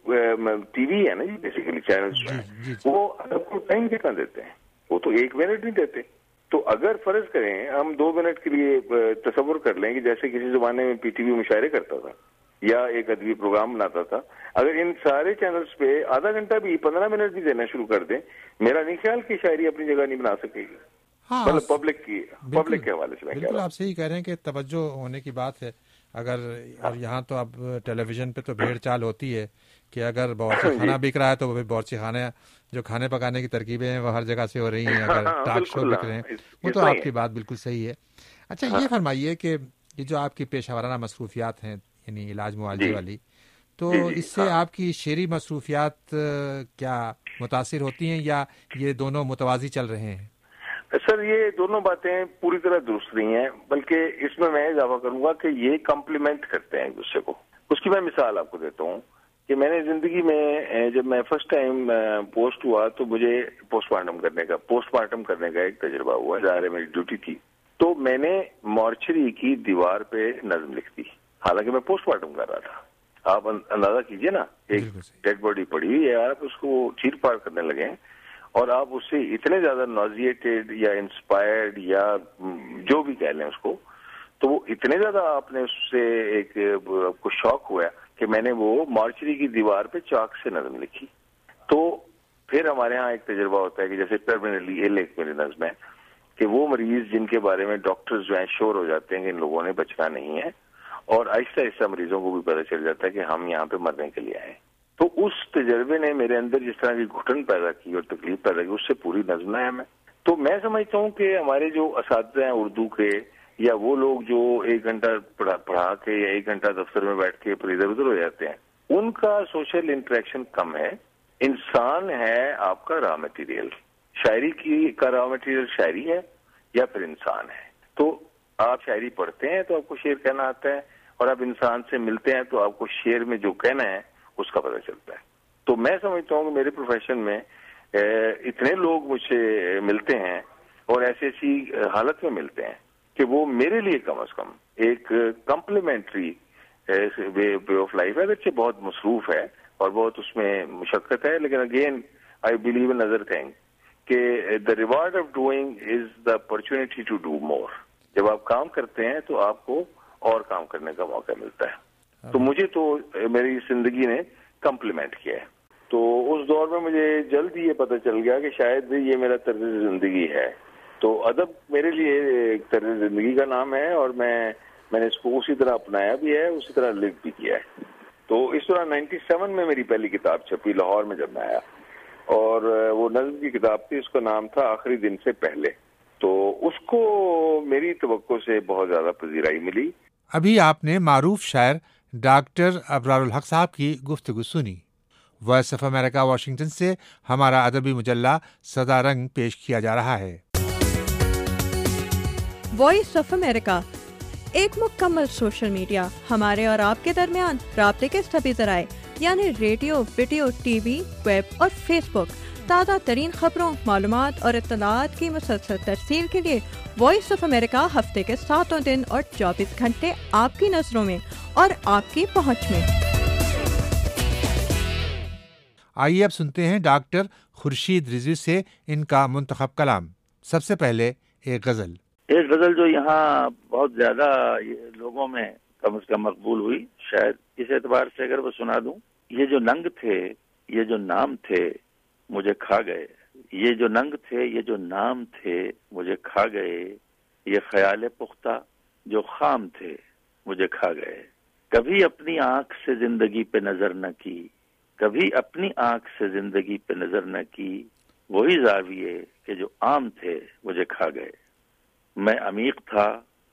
ٹی وی ہے نا جی، بیسیکلی چینلز جو ہیں وہ ادب کو ٹائم کتنا دیتے ہیں؟ وہ تو ایک منٹ نہیں دیتے. تو اگر فرض کریں ہم دو منٹ کے لیے تصور کر لیں کہ جیسے کسی زمانے میں پی ٹی وی مشاعرے کرتا تھا یا ایک ادبی پروگرام بناتا تھا، اگر ان سارے چینلز پہ آدھا گھنٹہ بھی پندرہ منٹ بھی دینا شروع کر دیں، میرا نہیں خیال کہ شاعری اپنی جگہ نہیں بنا سکے گی. ہاں مطلب پبلک کی پبلک کے حوالے سے میں بالکل آپ صحیح کہہ رہے ہیں کہ توجہ ہونے کی بات ہے. اگر اور یہاں تو اب ٹیلی ویژن پہ تو بھیڑ چال ہوتی ہے کہ اگر باورچی خانہ بک رہا ہے تو وہ باورچی خانے جو کھانے پکانے کی ترکیبیں ہیں وہ ہر جگہ سے ہو رہی ہیں، اگر ٹاک شو بک رہے ہیں، وہ تو آپ کی بات بالکل صحیح ہے. اچھا یہ فرمائیے کہ یہ جو آپ کی پیشہ ورانہ مصروفیات ہیں یعنی علاج معالجے والی، تو اس سے آپ کی شعری مصروفیات کیا متاثر ہوتی ہیں یا یہ دونوں متوازی چل رہے ہیں؟ سر یہ دونوں باتیں پوری طرح درست نہیں ہیں، بلکہ اس میں میں اضافہ کروں گا کہ یہ کمپلیمنٹ کرتے ہیں ایک دوسرے کو. اس کی میں مثال آپ کو دیتا ہوں کہ میں نے زندگی میں جب میں فرسٹ ٹائم پوسٹ ہوا تو مجھے پوسٹ مارٹم کرنے کا پوسٹ مارٹم کرنے کا ایک تجربہ ہوا، ظاہر ہے میری ڈیوٹی تھی. تو میں نے مارچری کی دیوار پہ نظم لکھ دی، حالانکہ میں پوسٹ مارٹم کر رہا تھا. آپ اندازہ کیجئے نا، ایک ڈیڈ باڈی پڑی ہوئی ہے، آپ اس کو چیر پار کرنے لگے ہیں اور آپ اس سے اتنے زیادہ نوزیٹیڈ یا انسپائرڈ یا جو بھی کہہ لیں اس کو، تو وہ اتنے زیادہ آپ نے اس سے ایک کو شوق ہوا کہ میں نے وہ مارچری کی دیوار پہ چاک سے نظم لکھی. تو پھر ہمارے ہاں ایک تجربہ ہوتا ہے کہ جیسے ٹرمینلی ایل ایک میری نظم ہے کہ وہ مریض جن کے بارے میں ڈاکٹرز جو ہیں شور ہو جاتے ہیں کہ ان لوگوں نے بچنا نہیں ہے، اور آہستہ آہستہ مریضوں کو بھی پتہ چل جاتا ہے کہ ہم یہاں پہ مرنے کے لیے آئے. تو اس تجربے نے میرے اندر جس طرح کی گھٹن پیدا کی اور تکلیف پیدا کی، اس سے پوری نظم ہے میں. تو میں سمجھتا ہوں کہ ہمارے جو اساتذہ ہیں اردو کے یا وہ لوگ جو ایک گھنٹہ پڑھا پڑھا کے یا ایک گھنٹہ دفتر میں بیٹھ کے پھر ادھر ادھر ہو جاتے ہیں، ان کا سوشل انٹریکشن کم ہے. انسان ہے آپ کا را مٹیریل، شاعری کی کا را مٹیریل شاعری ہے یا پھر انسان ہے. تو آپ شاعری پڑھتے ہیں تو آپ کو شعر کہنا آتا ہے، اور آپ انسان سے ملتے ہیں تو آپ کو شعر میں جو کہنا ہے اس کا پتہ چلتا ہے. تو میں سمجھتا ہوں کہ میرے پروفیشن میں اتنے لوگ مجھ سے ملتے ہیں اور ایسی ایسی حالت میں ملتے ہیں کہ وہ میرے لیے کم از کم ایک کمپلیمنٹری وے آف لائف ہے. اگرچہ بہت مصروف ہے اور بہت اس میں مشقت ہے، لیکن again I believe in other thing کہ the reward of doing is the opportunity to do more. جب آپ کام کرتے ہیں تو آپ کو اور کام کرنے کا موقع ملتا ہے. تو مجھے تو میری زندگی نے کمپلیمنٹ کیا ہے. تو اس دور میں مجھے جلد ہی یہ پتہ چل گیا کہ شاید یہ میرا طرز زندگی ہے. تو ادب میرے لیے ایک طرز زندگی کا نام ہے، اور میں میں نے اس کو اسی طرح اپنایا بھی ہے، اسی طرح لکھ بھی کیا ہے. تو اس طرح نائنٹی سیون میں میری پہلی کتاب چھپی لاہور میں جب میں آیا، اور وہ نظم کی کتاب تھی، اس کا نام تھا آخری دن سے پہلے. تو اس کو میری توقع سے بہت زیادہ پذیرائی ملی. ابھی آپ نے معروف شاعر ڈاکٹر ابرار الحق صاحب کی گفتگو سنی. وائس آف امریکہ واشنگٹن سے ہمارا ادبی مجلہ سدا رنگ پیش کیا جا رہا ہے. وائس آف امریکہ ایک مکمل سوشل میڈیا، ہمارے اور آپ کے درمیان رابطے کے سبھی ذرائع یعنی radio, video, TV, web اور فیس بک. تازہ ترین خبروں، معلومات اور اطلاعات کی مسلسل ترسیل کے لیے وائس آف امریکہ ہفتے کے ساتوں دن اور چوبیس گھنٹے آپ کی نظروں میں اور آپ کی پہنچ میں. آئیے اب سنتے ہیں ڈاکٹر خورشید رضوی سے ان کا منتخب کلام. سب سے پہلے ایک غزل ایک غزل جو یہاں بہت زیادہ لوگوں میں کم از کم مقبول ہوئی، شاید اس اعتبار سے اگر وہ سنا دوں. یہ جو ننگ تھے، یہ جو نام تھے، مجھے کھا گئے. یہ جو ننگ تھے، یہ جو نام تھے، مجھے کھا گئے. یہ خیال پختہ جو خام تھے، مجھے کھا گئے. کبھی اپنی آنکھ سے زندگی پہ نظر نہ کی، کبھی اپنی آنکھ سے زندگی پہ نظر نہ کی. وہی زاویے کہ جو عام تھے، مجھے کھا گئے. میں عمیق تھا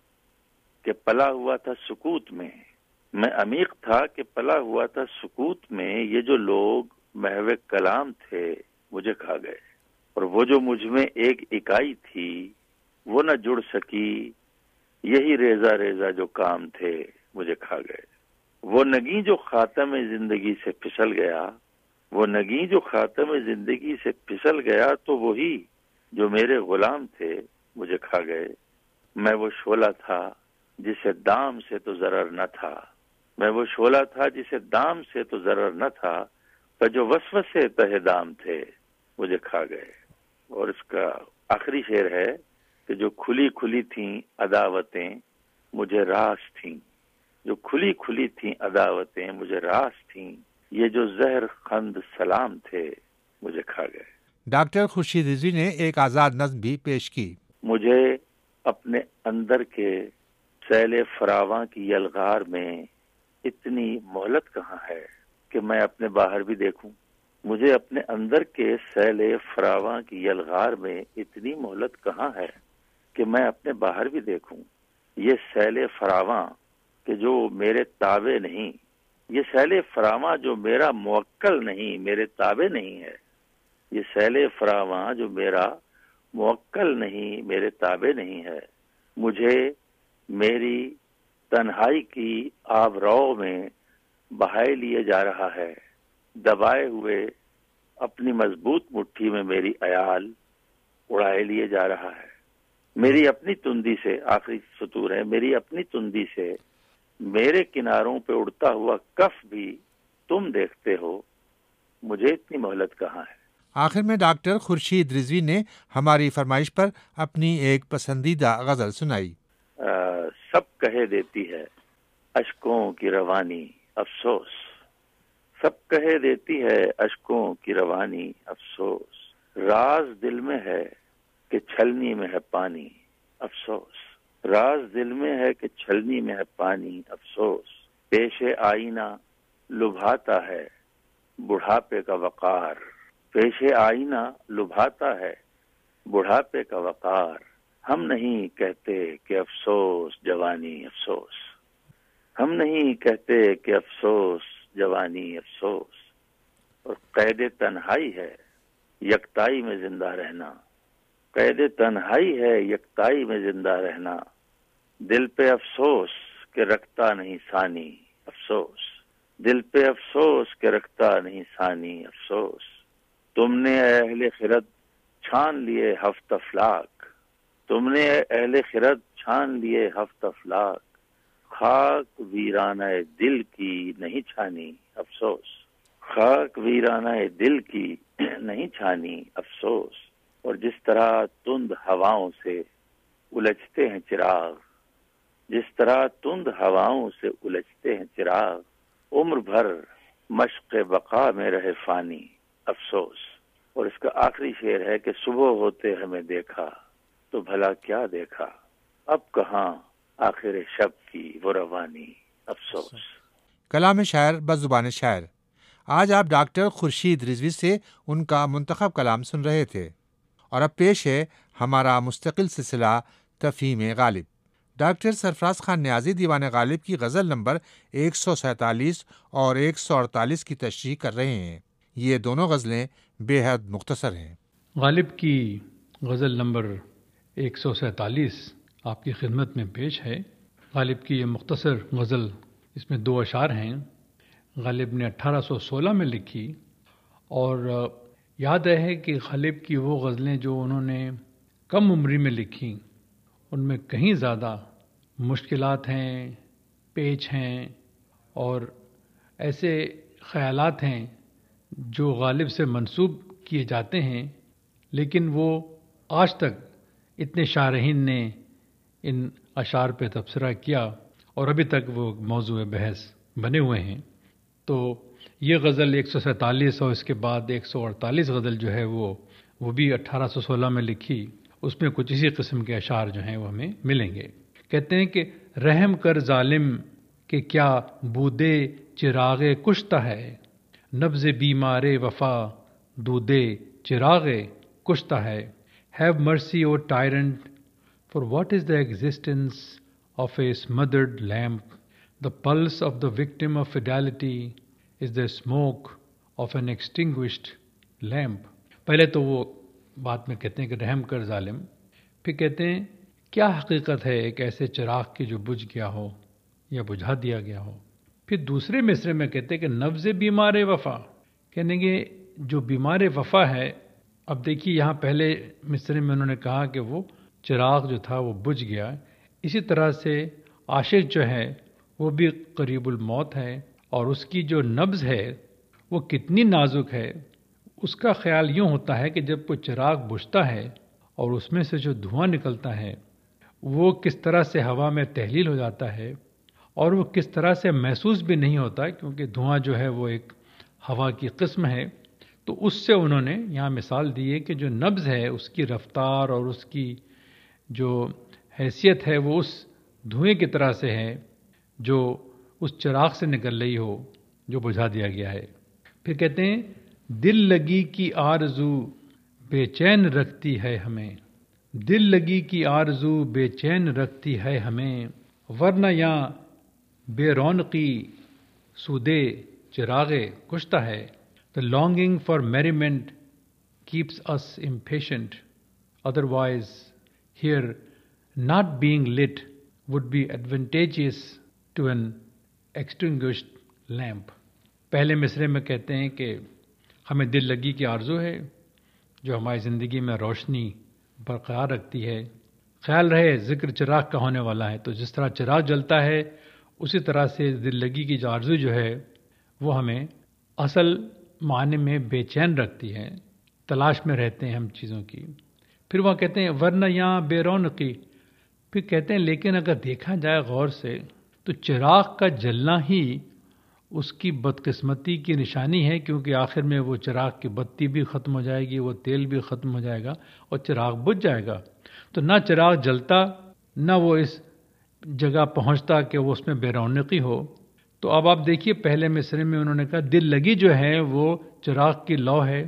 کہ پلا ہوا تھا سکوت میں، میں عمیق تھا کہ پلا ہوا تھا سکوت میں، یہ جو لوگ محو کلام تھے مجھے کھا گئے، اور وہ جو مجھ میں ایک اکائی تھی وہ نہ جڑ سکی، یہی ریزہ ریزہ جو کام تھے مجھے کھا گئے۔ وہ نگیں جو خاتم زندگی سے پھسل گیا، وہ نگیں جو خاتم زندگی سے پھسل گیا، تو وہی جو میرے غلام تھے مجھے کھا گئے۔ میں وہ شعلہ تھا جسے دام سے تو ضرر نہ تھا، میں وہ شعلہ تھا جسے دام سے تو ضرر نہ تھا، پر جو وسوسے تہ دام تھے مجھے کھا گئے۔ اور اس کا آخری شعر ہے کہ جو کھلی کھلی تھیں عداوتیں مجھے راس تھیں، جو کھلی کھلی تھیں عداوتیں مجھے راس تھیں، یہ جو زہر خند سلام تھے مجھے کھا گئے۔ ڈاکٹر خورشید رضوی نے ایک آزاد نظم بھی پیش کی۔ مجھے اپنے اندر کے سیل فراواں کی یلغار میں اتنی مہلت کہاں ہے کہ میں اپنے باہر بھی دیکھوں، مجھے اپنے اندر کے سیل فراواں کی یلغار میں اتنی مہلت کہاں ہے کہ میں اپنے باہر بھی دیکھوں۔ یہ سیل فراواں کہ جو میرے تابع نہیں، یہ سیل فراواں جو میرا موکل نہیں، میرے تابع نہیں ہے، یہ سیل فراواں جو میرا موکل نہیں، میرے تابع نہیں ہے، مجھے میری تنہائی کی آب رو میں بہائے لیے جا رہا ہے، دبائے ہوئے اپنی مضبوط مٹھی میں میری عیال اڑائے لیے جا رہا ہے۔ میری اپنی تندی سے، آخری سطور ہے، میری اپنی تندی سے میرے کناروں پہ اڑتا ہوا کف بھی تم دیکھتے ہو، مجھے اتنی مہلت کہاں ہے۔ آخر میں ڈاکٹر خورشید رضوی نے ہماری فرمائش پر اپنی ایک پسندیدہ غزل سنائی۔ سب کہے دیتی ہے اشکوں کی روانی افسوس، سب کہے دیتی ہے اشکوں کی روانی افسوس، راز دل میں ہے کہ چھلنی میں ہے پانی افسوس، راز دل میں ہے کہ چھلنی میں ہے پانی افسوس، پیش آئینہ لبھاتا ہے بڑھاپے کا وقار، پیش آئینہ لبھاتا ہے بڑھاپے کا وقار، ہم نہیں کہتے کہ افسوس جوانی افسوس، ہم نہیں کہتے کہ افسوس جوانی افسوس، اور قید تنہائی ہے یکتائی میں زندہ رہنا، قید تنہائی ہے یکتائی میں زندہ رہنا، دل پہ افسوس کہ رکھتا نہیں ثانی افسوس، دل پہ افسوس کہ رکھتا نہیں ثانی افسوس، تم نے اے اہل خرد چھان لیے ہفت افلاک، تم نے اے اہل خرد چھان لیے ہفت افلاک، خاک ویرانہ دل کی نہیں چھانی افسوس، خاک ویرانہ دل کی نہیں چھانی افسوس، اور جس طرح تند ہواؤں سے الجھتے ہیں چراغ، جس طرح تند ہواؤں سے الجھتے ہیں چراغ، عمر بھر مشق بقا میں رہے فانی افسوس، اور اس کا آخری شعر ہے کہ صبح ہوتے ہمیں دیکھا تو بھلا کیا دیکھا، اب کہاں آخر شب کی وہ روانی افسوس۔ کلام شاعر بزبان شاعر۔ آج آپ ڈاکٹر خورشید رضوی سے ان کا منتخب کلام سن رہے تھے، اور اب پیش ہے ہمارا مستقل سلسلہ تفہیم غالب۔ ڈاکٹر سرفراز خان نیازی دیوان غالب کی غزل نمبر ایک سو سینتالیس اور ایک سو اڑتالیس کی تشریح کر رہے ہیں۔ یہ دونوں غزلیں بے حد مختصر ہیں۔ غالب کی غزل نمبر ایک سو سینتالیس آپ کی خدمت میں پیش ہے۔ غالب کی یہ مختصر غزل، اس میں دو اشعار ہیں۔ غالب نے اٹھارہ سو سولہ میں لکھی، اور یاد ہے کہ غالب کی وہ غزلیں جو انہوں نے کم عمری میں لکھی، ان میں کہیں زیادہ مشکلات ہیں، پیچ ہیں، اور ایسے خیالات ہیں جو غالب سے منسوب کیے جاتے ہیں، لیکن وہ آج تک اتنے شارحین نے ان اشعار پہ تبصرہ کیا اور ابھی تک وہ موضوع بحث بنے ہوئے ہیں۔ تو یہ غزل ایک سو سینتالیس اور اس کے بعد ایک سو اڑتالیس غزل جو ہے وہ وہ بھی اٹھارہ سو سولہ میں لکھی، اس میں کچھ اسی قسم کے اشعار جو ہیں وہ ہمیں ملیں گے۔ کہتے ہیں کہ رحم کر ظالم کہ کیا بودے چراغ کشتہ ہے، نبض بیمار وفا دودے چراغ کشتہ ہے، have mercy O tyrant For what is the existence of a smothered lamp? The pulse of the victim of fidelity is the smoke of an extinguished lamp. پہلے تو وہ بات میں کہتے ہیں کہ رحم کر ظالم، پھر کہتے ہیں کیا حقیقت ہے ایک ایسے چراغ کی جو بجھ گیا ہو یا بجھا دیا گیا ہو. پھر دوسرے مصرے میں کہتے ہیں کہ نبض بیمار وفا، کہنے کہ جو بیمار وفا ہے. اب دیکھیے یہاں پہلے مصرے میں انہوں نے کہا کہ وہ چراغ جو تھا وہ بجھ گیا، اسی طرح سے عاشق جو ہے وہ بھی قریب الموت ہے، اور اس کی جو نبض ہے وہ کتنی نازک ہے. اس کا خیال یوں ہوتا ہے کہ جب کوئی چراغ بجھتا ہے اور اس میں سے جو دھواں نکلتا ہے وہ کس طرح سے ہوا میں تحلیل ہو جاتا ہے، اور وہ کس طرح سے محسوس بھی نہیں ہوتا کیونکہ دھواں جو ہے وہ ایک ہوا کی قسم ہے. تو اس سے انہوں نے یہاں مثال دی ہے کہ جو نبض ہے اس کی رفتار اور اس کی جو حیثیت ہے وہ اس دھوئیں کی طرح سے ہے جو اس چراغ سے نکل رہی ہو جو بجھا دیا گیا ہے. پھر کہتے ہیں دل لگی کی آرزو بے چین رکھتی ہے ہمیں، دل لگی کی آرزو بے چین رکھتی ہے ہمیں، ورنہ یہاں بے رونقی سودے چراغے کشتا ہے. The longing for merriment keeps us impatient. Otherwise, here, not being lit would be advantageous to an extinguished lamp. پہلے مصرے میں کہتے ہیں کہ ہمیں دل لگی کی آرزو ہے جو ہماری زندگی میں روشنی برقرار رکھتی ہے. خیال رہے ذکر چراغ کا ہونے والا ہے، تو جس طرح چراغ جلتا ہے اسی طرح سے دل لگی کی جو آرزو جو ہے وہ ہمیں اصل معنی میں بے چین رکھتی ہے، تلاش میں رہتے ہیں ہم چیزوں کی. پھر وہ کہتے ہیں ورنہ یہاں بے رونقی، پھر کہتے ہیں لیکن اگر دیکھا جائے غور سے تو چراغ کا جلنا ہی اس کی بدقسمتی کی نشانی ہے، کیونکہ آخر میں وہ چراغ کی بتی بھی ختم ہو جائے گی، وہ تیل بھی ختم ہو جائے گا اور چراغ بجھ جائے گا. تو نہ چراغ جلتا نہ وہ اس جگہ پہنچتا کہ وہ اس میں بے رونقی ہو. تو اب آپ دیکھیے پہلے مصرے میں انہوں نے کہا دل لگی جو ہے وہ چراغ کی لو ہے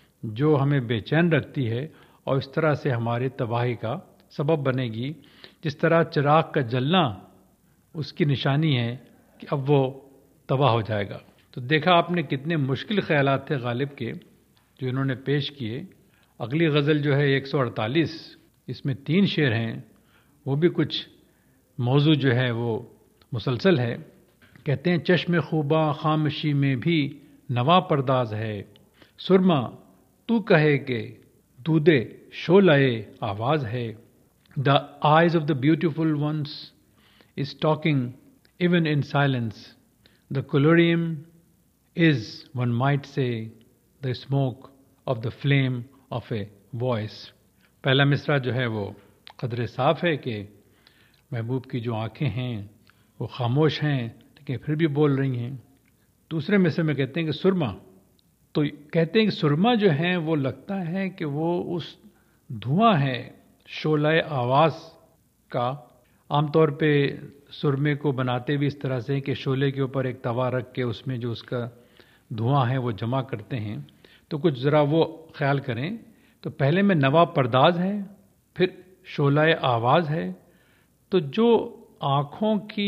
جو ہمیں بے چین رکھتی ہے اور اس طرح سے ہماری تباہی کا سبب بنے گی. جس طرح چراغ کا جلنا اس کی نشانی ہے کہ اب وہ تباہ ہو جائے گا. تو دیکھا آپ نے کتنے مشکل خیالات تھے غالب کے جو انہوں نے پیش کیے. اگلی غزل جو ہے ایک سو اڑتالیس، اس میں تین شعر ہیں، وہ بھی کچھ موضوع جو ہے وہ مسلسل ہے. کہتے ہیں چشم خوباں خاموشی میں بھی نوا پرداز ہے، سرما تو کہے کہ دودے شعلۂ آواز ہے. The eyes of the beautiful ones is talking even in silence. The colorium is, one might say, the smoke of the flame of a voice. پہلا مصرع جو ہے وہ قدر صاف ہے کہ محبوب کی جو آنکھیں ہیں وہ خاموش ہیں لیکن پھر بھی بول رہی ہیں. دوسرے مصرع میں کہتے ہیں کہ سرما، تو کہتے ہیں کہ سرما جو ہے وہ لگتا ہے کہ وہ اس دھواں ہے شعلۂ آواز کا. عام طور پہ سرمے کو بناتے بھی اس طرح سے کہ شعلے کے اوپر ایک توا رکھ کے اس میں جو اس کا دھواں ہے وہ جمع کرتے ہیں. تو کچھ ذرا وہ خیال کریں. تو پہلے میں نوا پرداز ہے، پھر شعلۂ آواز ہے. تو جو آنکھوں کی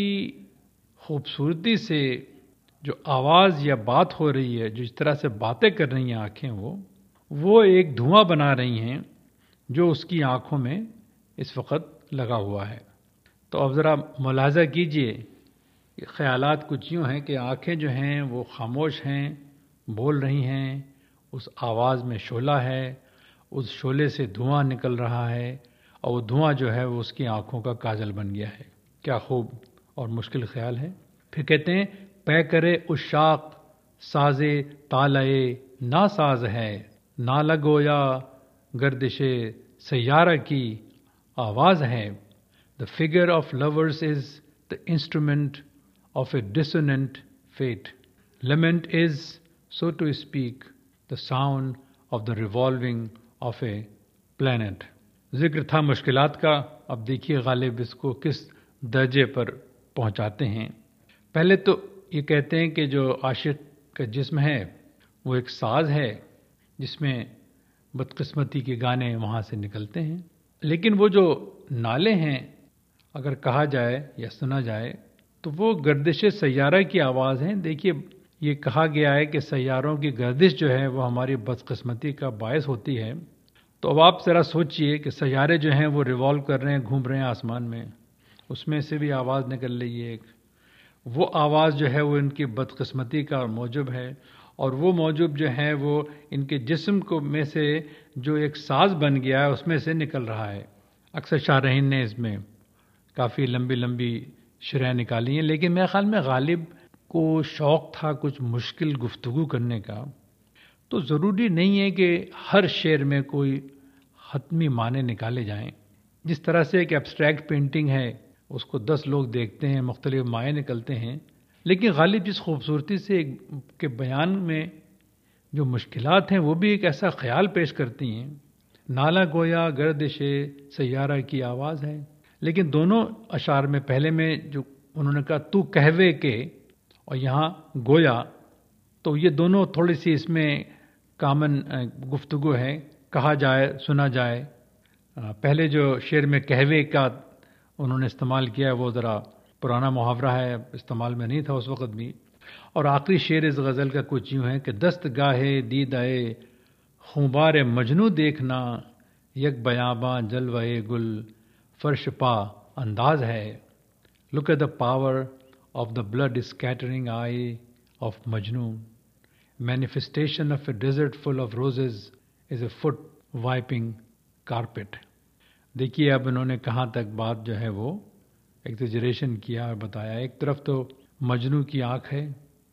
خوبصورتی سے جو آواز یا بات ہو رہی ہے، جو اس طرح سے باتیں کر رہی ہیں آنکھیں، وہ وہ ایک دھواں بنا رہی ہیں جو اس کی آنکھوں میں اس وقت لگا ہوا ہے. تو اب ذرا ملاحظہ کیجئے کہ خیالات کچھ یوں ہیں کہ آنکھیں جو ہیں وہ خاموش ہیں، بول رہی ہیں، اس آواز میں شعلہ ہے، اس شعلے سے دھواں نکل رہا ہے اور وہ دھواں جو ہے وہ اس کی آنکھوں کا کاجل بن گیا ہے. کیا خوب اور مشکل خیال ہے. پھر کہتے ہیں پے کرے اشاق سازے تالائے نا ساز ہے، نالہ گویا گردش سیارہ کی آواز ہے. The figure of lovers is the instrument of a dissonant fate. Lament is, so to speak, the sound of the revolving of a planet. ذکر تھا مشکلات کا، اب دیکھیے غالب اس کو کس درجے پر پہنچاتے ہیں. پہلے تو یہ کہتے ہیں کہ جو عاشق کا جسم ہے وہ ایک ساز ہے جس میں بدقسمتی کے گانے وہاں سے نکلتے ہیں، لیکن وہ جو نالے ہیں اگر کہا جائے یا سنا جائے تو وہ گردش سیارہ کی آواز ہیں. دیکھیے یہ کہا گیا ہے کہ سیاروں کی گردش جو ہے وہ ہماری بدقسمتی کا باعث ہوتی ہے. تو اب آپ ذرا سوچئے کہ سیارے جو ہیں وہ ریوالو کر رہے ہیں، گھوم رہے ہیں آسمان میں، اس میں سے بھی آواز نکل رہی ہے ایک. وہ آواز جو ہے وہ ان کی بدقسمتی کا موجب ہے، اور وہ موجب جو ہے وہ ان کے جسم کو میں سے جو ایک ساز بن گیا ہے اس میں سے نکل رہا ہے. اکثر شارحین نے اس میں کافی لمبی لمبی شرح نکالی ہیں، لیکن میرے خیال میں غالب کو شوق تھا کچھ مشکل گفتگو کرنے کا. تو ضروری نہیں ہے کہ ہر شعر میں کوئی حتمی معنی نکالے جائیں. جس طرح سے ایک ایبسٹریکٹ پینٹنگ ہے، اس کو دس لوگ دیکھتے ہیں، مختلف معنی نکلتے ہیں، لیکن غالب جس خوبصورتی سے کے بیان میں جو مشکلات ہیں وہ بھی ایک ایسا خیال پیش کرتی ہیں. نالا گویا گردش سیارہ کی آواز ہے. لیکن دونوں اشعار میں، پہلے میں جو انہوں نے کہا تو کہوے کے، اور یہاں گویا، تو یہ دونوں تھوڑی سی اس میں کامن گفتگو ہے، کہا جائے سنا جائے. پہلے جو شعر میں کہوے کا انہوں نے استعمال کیا ہے وہ ذرا پرانا محاورہ ہے، استعمال میں نہیں تھا اس وقت بھی. اور آخری شعر اس غزل کا کچھ یوں ہے کہ دست گاہے دید آئے خونبار مجنو دیکھنا، یک بیاباں جلوے گل فرش پا انداز ہے. Look at the power of the blood scattering eye of Majnun. Manifestation of a desert full of roses is a foot wiping carpet. دیکھیے اب انہوں نے کہاں تک بات جو ہے وہ ایگزیجریشن کیا اور بتایا. ایک طرف تو مجنو کی آنکھ ہے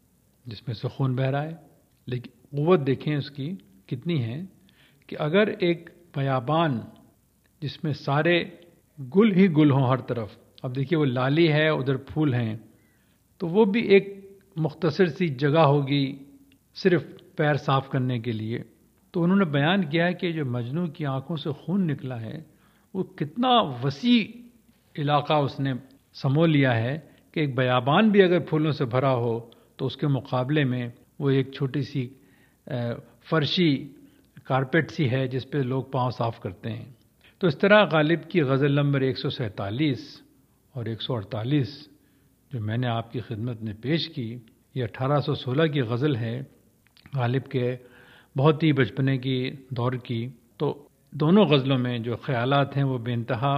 جس میں سے خون بہہ رہا ہے، لیکن قوت دیکھیں اس کی کتنی ہے کہ اگر ایک بیابان جس میں سارے گل ہی گل ہوں ہر طرف، اب دیکھیے وہ لالی ہے، ادھر پھول ہیں، تو وہ بھی ایک مختصر سی جگہ ہوگی صرف پیر صاف کرنے کے لیے. تو انہوں نے بیان کیا ہے کہ جو مجنو کی آنکھوں سے خون نکلا ہے وہ کتنا وسیع علاقہ اس نے سمو لیا ہے کہ ایک بیابان بھی اگر پھولوں سے بھرا ہو تو اس کے مقابلے میں وہ ایک چھوٹی سی فرشی کارپیٹ سی ہے جس پہ لوگ پاؤں صاف کرتے ہیں. تو اس طرح غالب کی غزل نمبر ایک سو سینتالیس اور ایک سو اڑتالیس جو میں نے آپ کی خدمت میں پیش کی، یہ اٹھارہ سو سولہ کی غزل ہے، غالب کے بہت ہی بچپنے کی دور کی. تو دونوں غزلوں میں جو خیالات ہیں وہ بے انتہا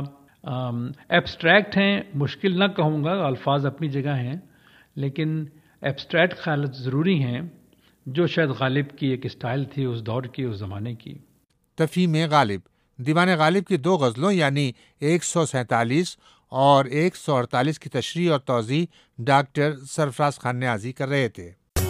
ایبسٹریکٹ ہیں. مشکل نہ کہوں گا، الفاظ اپنی جگہ ہیں، لیکن ایبسٹریکٹ خیالات ضروری ہیں جو شاید غالب کی ایک اسٹائل تھی اس دور کی، اس زمانے کی. تفہیم غالب دیوان غالب کی دو غزلوں یعنی ایک سو سینتالیس اور ایک سو اڑتالیس کی تشریح اور توضیح ڈاکٹر سرفراز خان نیازی کر رہے تھے.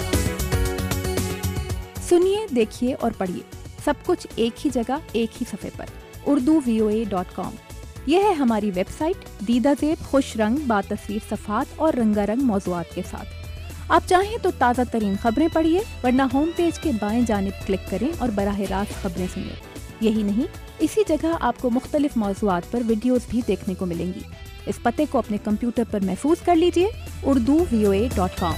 سنیے، دیکھیے اور پڑھیے سب کچھ ایک ہی جگہ، ایک ہی صفحے پر، اردو وی او اے ڈاٹ کام. یہ ہے ہماری ویب سائٹ، دیدہ زیب، خوش رنگ، با تصویر صفحات اور رنگا رنگ موضوعات کے ساتھ. آپ چاہیں تو تازہ ترین خبریں پڑھیے، ورنہ ہوم پیج کے بائیں جانب کلک کریں اور براہ راست خبریں سنیں. یہی نہیں، اسی جگہ آپ کو مختلف موضوعات پر ویڈیوز بھی دیکھنے کو ملیں گی. اس پتے کو اپنے کمپیوٹر پر محفوظ کر لیجئے، اردو وی او اے ڈاٹ کام.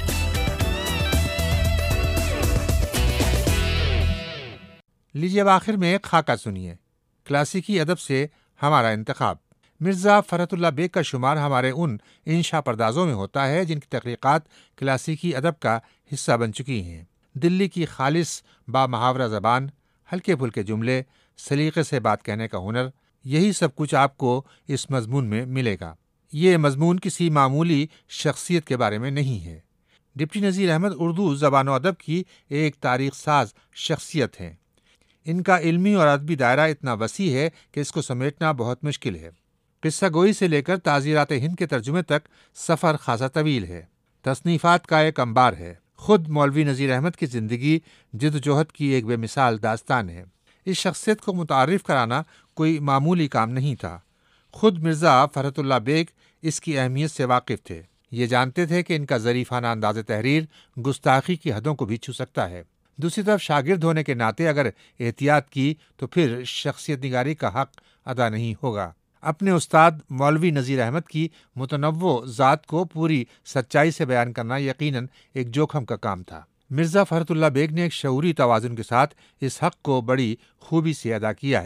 لیجیے اب آخر میں ایک خاکہ سنیے. کلاسیکی ادب سے ہمارا انتخاب. مرزا فرحت اللہ بیگ کا شمار ہمارے ان انشا پردازوں میں ہوتا ہے جن کی تخلیقات کلاسیکی ادب کا حصہ بن چکی ہیں. دلی کی خالص با محاورہ زبان، ہلکے پھلکے جملے، سلیقے سے بات کہنے کا ہنر، یہی سب کچھ آپ کو اس مضمون میں ملے گا. یہ مضمون کسی معمولی شخصیت کے بارے میں نہیں ہے. ڈپٹی نذیر احمد اردو زبان و ادب کی ایک تاریخ ساز شخصیت ہیں. ان کا علمی اور ادبی دائرہ اتنا وسیع ہے کہ اس کو سمیٹنا بہت مشکل ہے. قصہ گوئی سے لے کر تعزیرات ہند کے ترجمے تک سفر خاصا طویل ہے. تصنیفات کا ایک انبار ہے. خود مولوی نذیر احمد کی زندگی جدوجہد کی ایک بے مثال داستان ہے. اس شخصیت کو متعارف کرانا کوئی معمولی کام نہیں تھا. خود مرزا فرحت اللہ بیگ اس کی اہمیت سے واقف تھے. یہ جانتے تھے کہ ان کا ظریفانہ انداز تحریر گستاخی کی حدوں کو بھی چھو سکتا ہے. دوسری طرف شاگرد ہونے کے ناطے اگر احتیاط کی تو پھر شخصیت نگاری کا حق ادا نہیں ہوگا. اپنے استاد مولوی نذیر احمد کی متنوع ذات کو پوری سچائی سے بیان کرنا یقیناً ایک جوخم کا کام تھا. مرزا فرحت اللہ بیگ نے ایک شعوری توازن کے ساتھ اس حق کو بڑی خوبی سے ادا کیا ہے.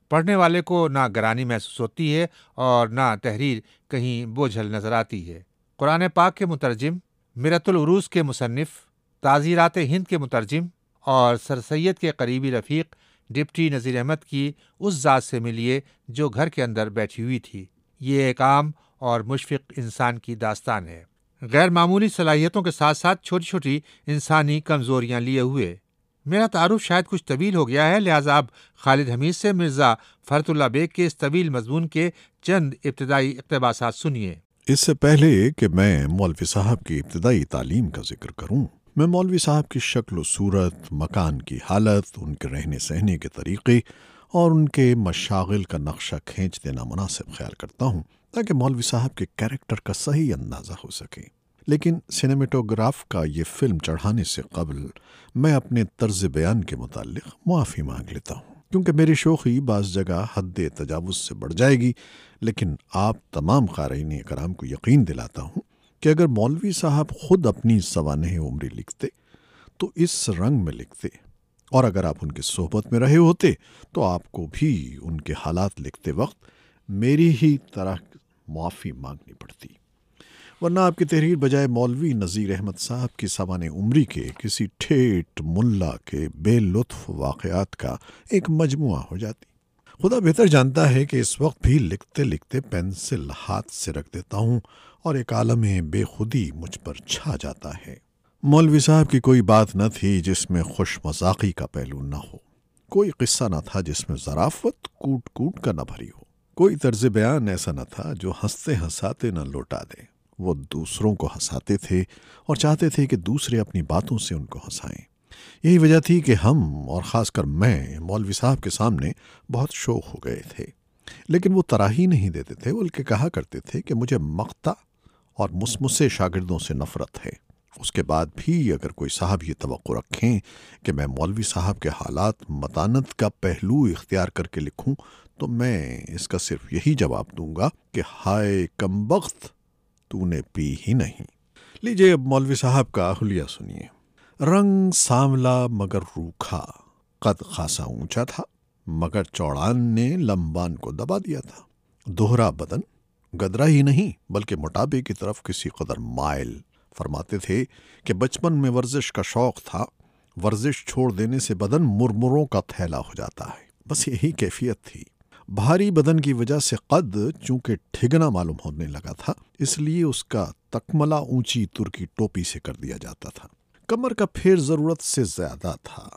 پڑھنے والے کو نہ گرانی محسوس ہوتی ہے اور نہ تحریر کہیں بوجھل نظر آتی ہے۔ قرآن پاک کے مترجم، میرۃ العروض کے مصنف، تعزیرات ہند کے مترجم اور سر سید کے قریبی رفیق ڈپٹی نذیر احمد کی اس ذات سے ملیے جو گھر کے اندر بیٹھی ہوئی تھی۔ یہ ایک عام اور مشفق انسان کی داستان ہے، غیر معمولی صلاحیتوں کے ساتھ ساتھ چھوٹی چھوٹی انسانی کمزوریاں لیے ہوئے۔ میرا تعارف شاید کچھ طویل ہو گیا ہے، لہٰذا اب خالد حمید سے مرزا فرت اللہ بیگ کے اس طویل مضمون کے چند ابتدائی اقتباسات سنیے۔ اس سے پہلے کہ میں مولوی صاحب کی ابتدائی تعلیم کا ذکر کروں، میں مولوی صاحب کی شکل و صورت، مکان کی حالت، ان کے رہنے سہنے کے طریقے اور ان کے مشاغل کا نقشہ کھینچ دینا مناسب خیال کرتا ہوں تاکہ مولوی صاحب کے کیریکٹر کا صحیح اندازہ ہو سکے۔ لیکن سینیمیٹوگراف کا یہ فلم چڑھانے سے قبل میں اپنے طرز بیان کے متعلق معافی مانگ لیتا ہوں، کیونکہ میری شوخی بعض جگہ حد تجاوز سے بڑھ جائے گی، لیکن آپ تمام قارئین کرام کو یقین دلاتا ہوں کہ اگر مولوی صاحب خود اپنی سوانح عمری لکھتے تو اس رنگ میں لکھتے، اور اگر آپ ان کی صحبت میں رہے ہوتے تو آپ کو بھی ان کے حالات لکھتے وقت میری ہی طرح معافی مانگنی پڑتی، ورنہ آپ کی تحریر بجائے مولوی نذیر احمد صاحب کی سوانح عمری کے کسی ٹھیٹ ملا کے بے لطف واقعات کا ایک مجموعہ ہو جاتی۔ خدا بہتر جانتا ہے کہ اس وقت بھی لکھتے لکھتے پینسل ہاتھ سے رکھ دیتا ہوں اور ایک عالم بے خودی مجھ پر چھا جاتا ہے۔ مولوی صاحب کی کوئی بات نہ تھی جس میں خوش مذاقی کا پہلو نہ ہو، کوئی قصہ نہ تھا جس میں ظرافت کوٹ کوٹ کا نہ بھری ہو، کوئی طرز بیان ایسا نہ تھا جو ہنستے ہنساتے نہ لوٹا دے۔ وہ دوسروں کو ہنساتے تھے اور چاہتے تھے کہ دوسرے اپنی باتوں سے ان کو ہنسائیں۔ یہی وجہ تھی کہ ہم اور خاص کر میں مولوی صاحب کے سامنے بہت شوق ہو گئے تھے، لیکن وہ تراہی نہیں دیتے تھے، بلکہ کہا کرتے تھے کہ مجھے مقطع اور مسمسے شاگردوں سے نفرت ہے۔ اس کے بعد بھی اگر کوئی صاحب یہ توقع رکھیں کہ میں مولوی صاحب کے حالات متانت کا پہلو اختیار کر کے لکھوں تو میں اس کا صرف یہی جواب دوں گا کہ ہائے کمبخت، تو نے پی ہی نہیں۔ لیجئے اب مولوی صاحب کا حلیہ سنیے۔ رنگ سانولا مگر روکھا، قد خاصا اونچا تھا مگر چوڑان نے لمبان کو دبا دیا تھا۔ دوہرا بدن، گدرا ہی نہیں بلکہ موٹاپے کی طرف کسی قدر مائل۔ فرماتے تھے کہ بچپن میں ورزش کا شوق تھا، ورزش چھوڑ دینے سے بدن مرمروں کا تھیلا ہو جاتا ہے، بس یہی کیفیت تھی۔ بھاری بدن کی وجہ سے قد چونکہ ٹھگنا معلوم ہونے لگا تھا، اس لیے اس کا تکملہ اونچی ترکی ٹوپی سے کر دیا جاتا تھا۔ کمر کا پھیر ضرورت سے زیادہ تھا،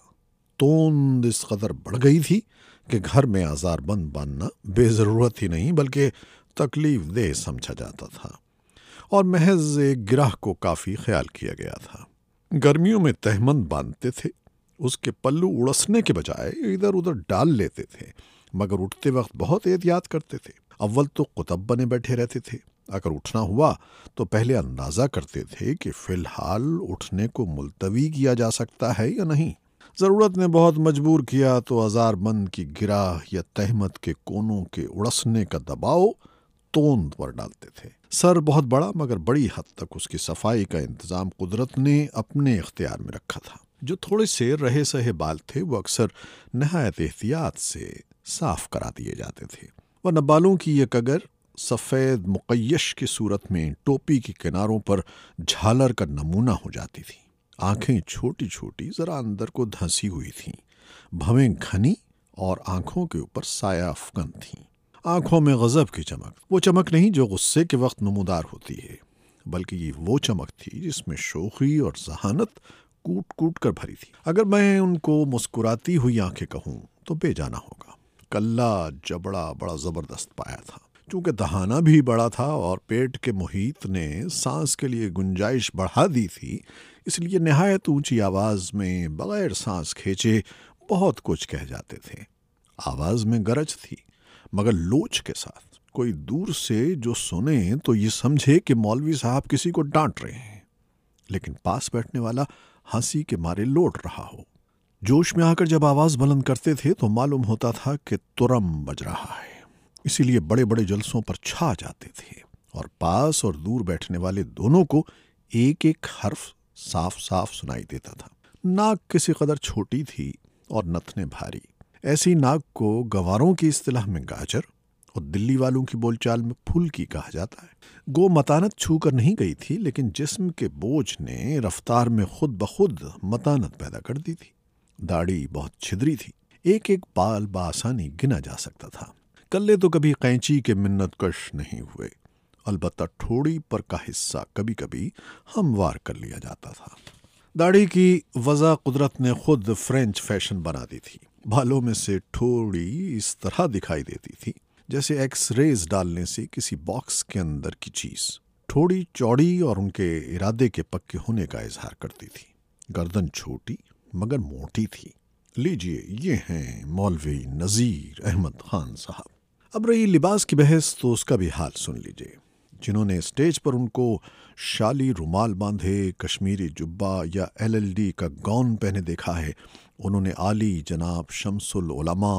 توند اس قدر بڑھ گئی تھی کہ گھر میں آزار بند باندھنا بے ضرورت ہی نہیں بلکہ تکلیف دہ سمجھا جاتا تھا، اور محض ایک گرہ کو کافی خیال کیا گیا تھا۔ گرمیوں میں تہمند باندھتے تھے، اس کے پلو اڑسنے کے بجائے ادھر ادھر ڈال لیتے تھے، مگر اٹھتے وقت بہت احتیاط کرتے تھے۔ اول تو قطب بنے بیٹھے رہتے تھے، اگر اٹھنا ہوا تو پہلے اندازہ کرتے تھے کہ فی الحال اٹھنے کو ملتوی کیا جا سکتا ہے یا نہیں۔ ضرورت نے بہت مجبور کیا تو ہزار بند کی گرہ یا تہمت کے کونوں کے اڑسنے کا دباؤ توند پر ڈالتے تھے۔ سر بہت بڑا مگر بڑی حد تک اس کی صفائی کا انتظام قدرت نے اپنے اختیار میں رکھا تھا۔ جو تھوڑے سے رہے سہے بال تھے وہ اکثر نہایت احتیاط سے صاف کرا دیے جاتے تھے، ورنہ بالوں کی یہ کگر سفید مقیش کی صورت میں ٹوپی کے کناروں پر جھالر کا نمونہ ہو جاتی تھی۔ آنکھیں چھوٹی چھوٹی ذرا اندر کو دھنسی ہوئی تھیں، بھویں گھنی اور آنکھوں کے اوپر سایہ افکن تھیں۔ آنکھوں میں غضب کی چمک، وہ چمک نہیں جو غصے کے وقت نمودار ہوتی ہے، بلکہ یہ وہ چمک تھی جس میں شوخی اور ذہانت کوٹ کوٹ کر بھری تھی۔ اگر میں ان کو مسکراتی ہوئی آنکھیں کہوں تو بے جانا ہوگا۔ کلہ جبڑا بڑا زبردست پایا تھا، چونکہ دہانہ بھی بڑا تھا اور پیٹ کے محیط نے سانس کے لیے گنجائش بڑھا دی تھی، اس لیے نہایت اونچی آواز میں بغیر سانس کھینچے بہت کچھ کہہ جاتے تھے۔ آواز میں گرج تھی مگر لوچ کے ساتھ، کوئی دور سے جو سنے تو یہ سمجھے کہ مولوی صاحب کسی کو ڈانٹ رہے ہیں، لیکن پاس بیٹھنے والا ہنسی کے مارے لوٹ رہا ہو۔ جوش میں آ کر جب آواز بلند کرتے تھے تو معلوم ہوتا تھا کہ ترم بج رہا ہے، اسی لیے بڑے بڑے جلسوں پر چھا جاتے تھے، اور پاس اور دور بیٹھنے والے دونوں کو ایک ایک حرف صاف صاف سنائی دیتا تھا۔ ناک کسی قدر چھوٹی تھی اور نتنے بھاری، ऐसी नाक को गंवारों की इस्तिलाह में गाजर और दिल्ली वालों की बोलचाल में फुल्की कहा जाता है। गो मतानत छू कर नहीं गई थी, लेकिन जिस्म के बोझ ने रफ्तार में खुद ब खुद मतानत पैदा कर दी थी। दाढ़ी बहुत छिद्री थी, एक एक बाल बासानी गिना जा सकता था। कल्ले तो कभी कैंची के मिन्नत कश नहीं हुए, अलबत्ता ठोड़ी पर का हिस्सा कभी कभी हमवार कर लिया जाता था। दाढ़ी की वजह कुदरत ने खुद फ्रेंच फैशन बना दी थी। बालों में से ठोड़ी इस तरह दिखाई देती थी जैसे एक्स रेज डालने से किसी बॉक्स के अंदर की चीज। ठोड़ी चौड़ी और उनके इरादे के पक्के होने का इजहार करती थी। गर्दन छोटी मगर मोटी थी। लीजिए, ये हैं मौलवी नज़ीर अहमद खान साहब। अब रही लिबास की बहस, तो उसका भी हाल सुन लीजिए। जिन्होंने स्टेज पर उनको शाली रुमाल बांधे, कश्मीरी जुब्बा या एल एल डी का गौन पहने देखा है, उन्होंने आली जनाब शमसुल उलमा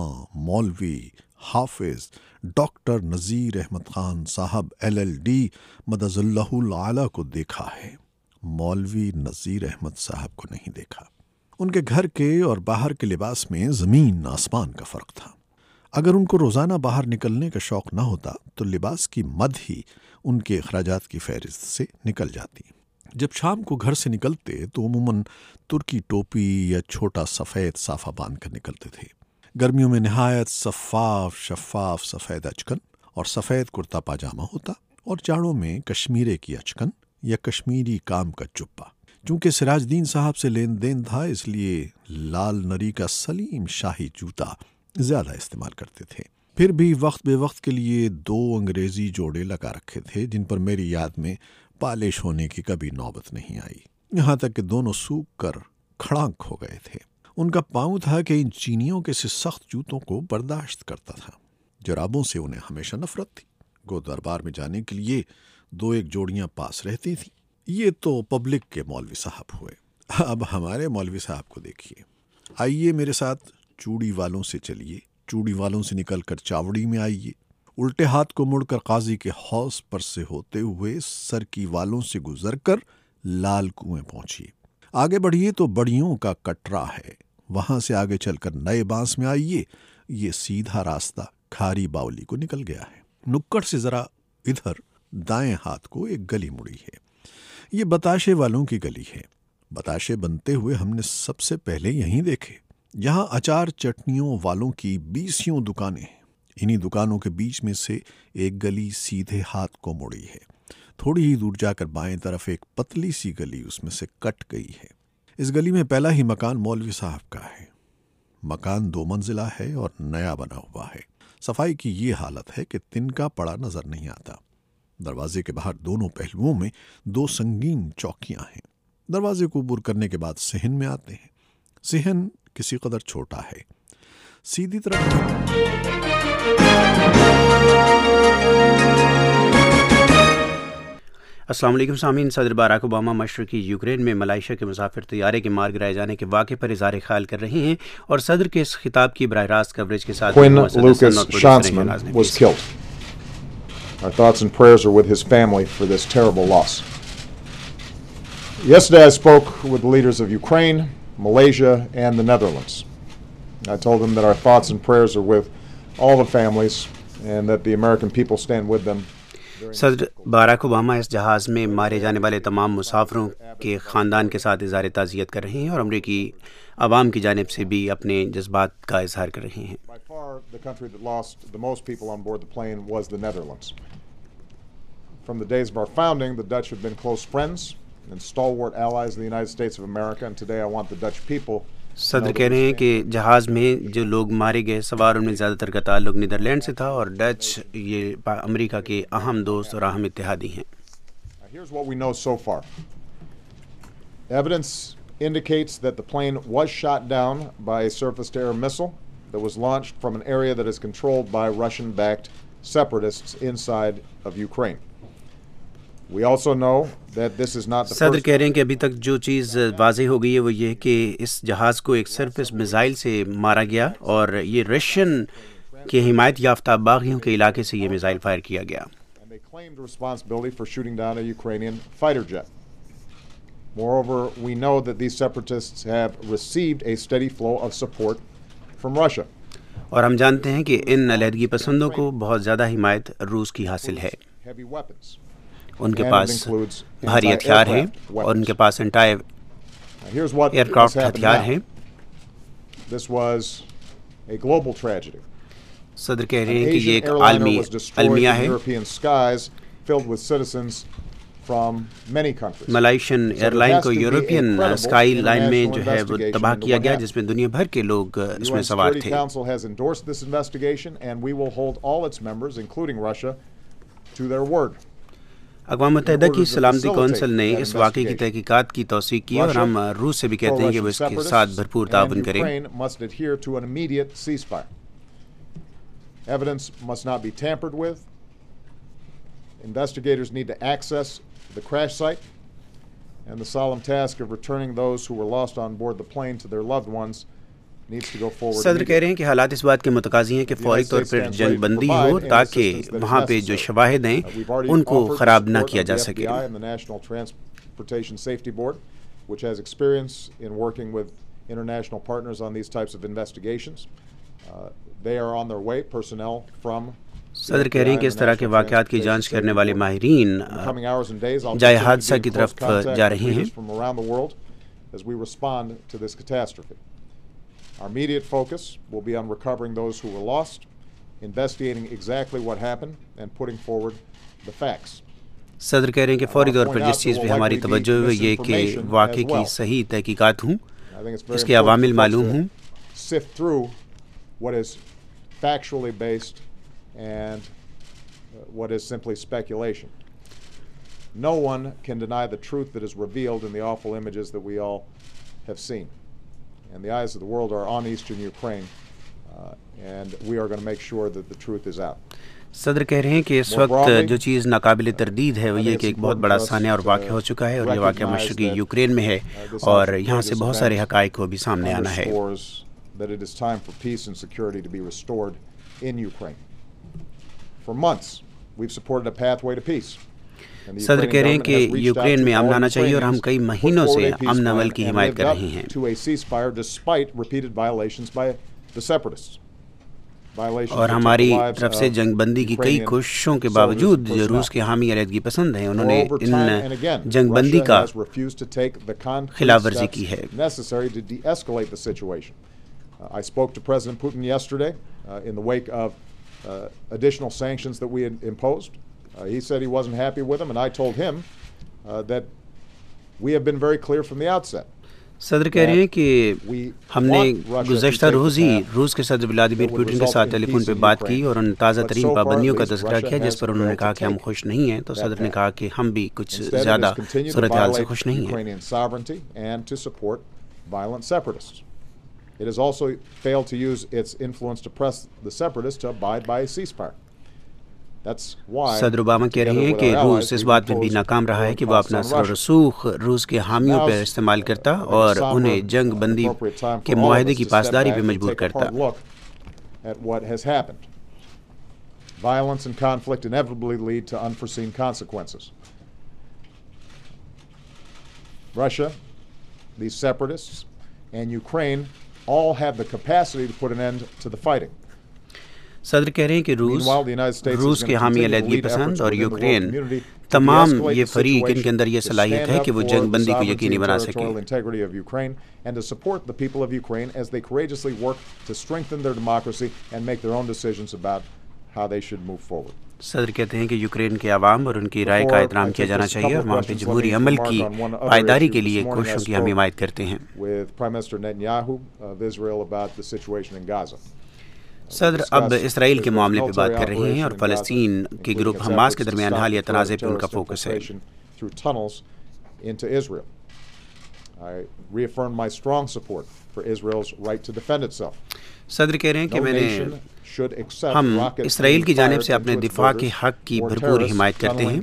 मौलवी हाफिज डॉक्टर नज़ीर अहमद खान साहब एल एल डी मदज़ुल्लाहुल आला को देखा है। मौलवी नज़ीर अहमद साहब को नहीं देखा। उनके घर के और बाहर के लिबास में ज़मीन आसमान का फ़र्क था। अगर उनको रोज़ाना बाहर निकलने का शौक़ न होता तो लिबास की मद ही उनके अखराजात की फहरिस्त से निकल जाती। जब शाम को घर से निकलते तो उमूमन तुर्की टोपी या छोटा सफ़ेद साफ़ा बांध कर निकलते थे। गर्मियों में नहायत सफ़ाफ शफ़ाफ सफ़ेद अचकन और सफ़ेद कुर्ता पाजामा होता, और जाड़ों में कश्मीरे की अचकन या कश्मीरी काम का जुब्बा। चूँकि सिराजदीन साहब से लेन देन था, इसलिए लाल नरी का सलीम शाही जूता ज़्यादा इस्तेमाल करते थे। फिर भी वक्त बे वक्त के लिए दो अंग्रेज़ी जोड़े लगा रखे थे, जिन पर मेरी याद में पालिश होने की कभी नौबत नहीं आई। यहाँ तक कि दोनों सूख कर खड़ाक हो गए थे। उनका पाँव था कि इन चीनियों के से सख्त जूतों को बर्दाश्त करता था। जराबों से उन्हें हमेशा नफरत थी। गो दरबार में जाने के लिए दो एक जोड़ियाँ पास रहती थीं। ये तो पब्लिक के मौलवी साहब हुए। अब हमारे मौलवी साहब को देखिए। आइए मेरे साथ चूड़ी वालों से चलिए, चूड़ी वालों से निकल कर चावड़ी में आइए, उल्टे हाथ को मुड़कर काजी के हौस पर से होते हुए सरकी वालों से गुजर कर लाल कुएं पहुंचिए। आगे बढ़िए तो बड़ियों का कटरा है, वहां से आगे चलकर नए बांस में आइए। ये सीधा रास्ता खारी बावली को निकल गया है। नुक्कड़ से जरा इधर दाएं हाथ को एक गली मुड़ी है। ये बताशे वालों की गली है। बताशे बनते हुए हमने सबसे पहले यहीं देखे। यहाँ अचार चटनियों वालों की बीसियों दुकानें हैं। इन्हीं दुकानों के बीच में से एक गली सीधे हाथ को मुड़ी है। थोड़ी ही दूर जाकर बाएं तरफ एक पतली सी गली उसमें से कट गई है। इस गली में पहला ही मकान मौलवी साहब का है। मकान दो मंजिला है और नया बना हुआ है। सफाई की ये हालत है कि तिनका पड़ा नजर नहीं आता। दरवाजे के बाहर दोनों पहलुओं में दो संगीन चौकियां हैं। दरवाजे को अबूर करने के बाद सेहन में आते हैं। सेहन किसी कदर छोटा है। सीधी तरफ अस्सलाम वालेकुम सामीन। सदर बाराक ओबामा मशरकी यूक्रेन में मलाइशिया के मुसाफिर तैयारे के मार गिराए जाने के वाक़े पर इज़हार ख्याल कर रहे हैं और सदर के इस खिताब की बराह रास्त कवरेज के साथ When Lucas Schansman was killed, our thoughts and prayers are with his family for this terrible loss. Yesterday I spoke with the leaders of Ukraine, Malaysia, and the Netherlands. I told them that our thoughts and prayers are with all the families and that the American people stand with them. सदर Barack Obama इस जहाज़ में मारे जाने वाले तमाम मुसाफिरों के ख़ानदान के साथ इज़हार ताज़ियत कर रहे हैं और अमरीकी आवाम की जानिब से भी अपने जज्बात का इज़हार कर रहे हैं। By far, the country that lost the most people on board the plane was the Netherlands. From the days of our founding, the Dutch have been close friends and stalwart allies of the United States of America, and today I want the Dutch people. सदर कह रहे हैं कि जहाज़ में जो लोग मारे गए सवार उनमें ज़्यादातर का ताल्लुक नीदरलैंड से था और डच ये अमेरिका के अहम दोस्त और अहम इत्तेहादी हैं। Here's what we know so far. Evidence indicates that the plane was shot down by a surface-to-air missile that was launched from an area that is controlled by Russian-backed separatists inside of Ukraine. We also know that this is not the सदर first. कह रहे हैं कि अभी तक जो चीज़ वाज़ेह हो गई है वो ये कि इस जहाज़ को एक सरफेस मिसाइल से मारा गया और ये रशियन के हिमायत याफ्ता बागियों के इलाके से ये मिसाइल फायर किया गया। And they claimed responsibility for shooting down a Ukrainian fighter jet. Moreover, we know that these separatists have received a steady flow of support from Russia. اور ہم جانتے ہیں کہ ان علیحدگی پسندوں کو بہت زیادہ حمایت روس کی حاصل ہے. ان کے پاس بھاری ہتھیار ہیں اور ان کے پاس انٹائی ایئر کرافٹ ہتھیار ہیں. صدر کہہ رہے ہیں کہ یہ ایک عالمی المیہ ہے. ملائیشین ایئر لائن کو یورپین اسکائی لائن میں جو ہے وہ تباہ کیا گیا جس میں دنیا بھر کے لوگ اس میں سوار تھے. اقوام متحدہ کی سلامتی کونسل نے اس واقعے کی تحقیقات کی توثیق کی اور ہم روس سے بھی کہتے ہیں کہ وہ اس کے ساتھ بھرپور تعاون کریں. Evidence must not be tampered with. Investigators need to access the crash site, and the solemn task of returning those who were lost on board the plane to their loved ones needs to go forward. صدر کہہ رہے ہیں کہ حالات اس بات کے متقاضی ہیں کہ فوری طور پر جنگ بندی ہو تاکہ وہاں پہ جو شواہد ہیں ان کو خراب نہ کیا جا سکے. The National Transportation Safety Board, which has experience in working with international partners on these types of investigations. Uh, They are on their way, personnel from صدر کہہ رہے ہیں کہ اس طرح کے واقعات کی جانچ کرنے والے ماہرین جائے حادثہ کی طرف جا رہے ہیں. as we respond to this catastrophe. Our immediate focus will be on recovering those who were lost, investigating exactly what happened, and putting forward the facts. صدر کہہ رہے ہیں کہ فوری طور پر جس چیز پہ ہماری توجہ ہے یہ کہ واقعے کی صحیح تحقیقات ہوں، اس کے عوامل معلوم ہوں. Sift through what is factually based and what is simply speculation. No one can deny the truth that is revealed in the awful images that we all have seen. And the eyes of the world are on eastern Ukraine, uh, and we are going to make sure that the truth is out. صدر کہہ رہے ہیں کہ اس وقت جو چیز ناقابل تردید ہے وہ یہ کہ ایک بہت بڑا سانحہ اور واقعہ ہو چکا ہے، اور یہ واقعہ مشرقی یوکرین میں ہے اور یہاں سے بہت سارے حقائق کو بھی سامنے آنا ہے. That it is time for peace and security to be restored in Ukraine. For months, we've supported a pathway to peace. صدر کہہ رہے ہیں کہ یوکرین میں امن آنا چاہیے اور ہم کئی مہینوں سے امن عمل کی حمایت کر رہے ہیں. اور ہماری طرف سے جنگ بندی کی کئی کوششوں کے باوجود جو روس کے حامی علیحدگی پسند ہیں انہوں نے ان جنگ بندی کا خلاف ورزی کی ہے. I spoke to President Putin yesterday uh, in the wake of uh, additional sanctions that we had imposed. Uh, he said he wasn't happy with them, and I told him uh, that we have been very clear from the outset. صدر کہہ رہے ہیں کہ ہم نے گزشتہ روز ہی روس کے صدر ولادیمیر پوٹن کے ساتھ ٹیلی فون پہ بات کی اور ان تازہ ترین پابندیوں کا تذکرہ کیا جس پر انہوں نے کہا کہ ہم خوش نہیں ہیں. تو صدر نے کہا کہ ہم بھی کچھ زیادہ صورتحال سے خوش نہیں ہیں. It has also failed to use its influence to press the separatists to abide by a ceasefire. That's why صدر اوباما کہہ رہے ہیں کہ روس اس بات میں بھی ناکام رہا ہے کہ وہ اپنا اثر و رسوخ روس کے حامیوں پر استعمال کرتا اور انہیں جنگ بندی کے معاہدے کی پاسداری پہ مجبور کرتا. At what has happened. Violence and conflict inevitably lead to unforeseen consequences. Russia, these separatists, and Ukraine all have the capacity to put an end to the fighting. صدر کہہ رہے ہیں کہ روس روس کے حامی علیحدگی پسند اور یوکرین تمام یہ فریق ان کے اندر یہ صلاحیت ہے کہ وہ جنگ بندی کو یقینی بنا سکیں. And to support the people of Ukraine as they courageously work to strengthen their democracy and make their own decisions about how they should move forward. صدر کہتے ہیں کہ یوکرین کے عوام اور ان کی رائے کا احترام کیا جانا چاہیے اور وہاں پہ جمہوری عمل کی پائیداری کے لیے کوششوں کی ہم حمایت کرتے ہیں. صدر اب اسرائیل کے معاملے پہ بات کر رہے ہیں اور فلسطین کے گروپ حماس کے درمیان حالیہ تنازع پہ ان کا فوکس ہے. صدر کہہ رہے ہیں کہ میں نے ہم اسرائیل کی جانب سے اپنے دفاع کے حق کی بھرپور حمایت کرتے ہیں.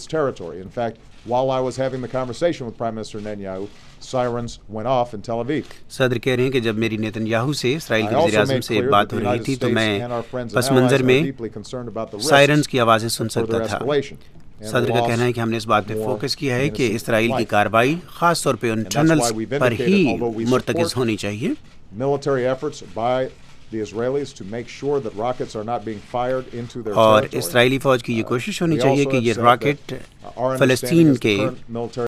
صدر کہہ رہے ہیں کہ جب میری نیتن یاہو سے اسرائیل کے وزیر اعظم سے بات ہو رہی تھی تو میں پس منظر میں سائرنز کی آوازیں سن سکتا تھا. صدر کا کہنا ہے کہ ہم نے اس بات پہ فوکس کیا ہے کہ اسرائیل کی کارروائی خاص طور پہ ان ٹنلز پر ہی مرتکز ہونی چاہیے. Military efforts by the Israelis to make sure that rockets are not being fired into their اور territory. اسرائیلی فوج کی یہ کوشش ہونی We چاہیے also کہ have یہ said rocket that our understanding فلسطین is the کے current military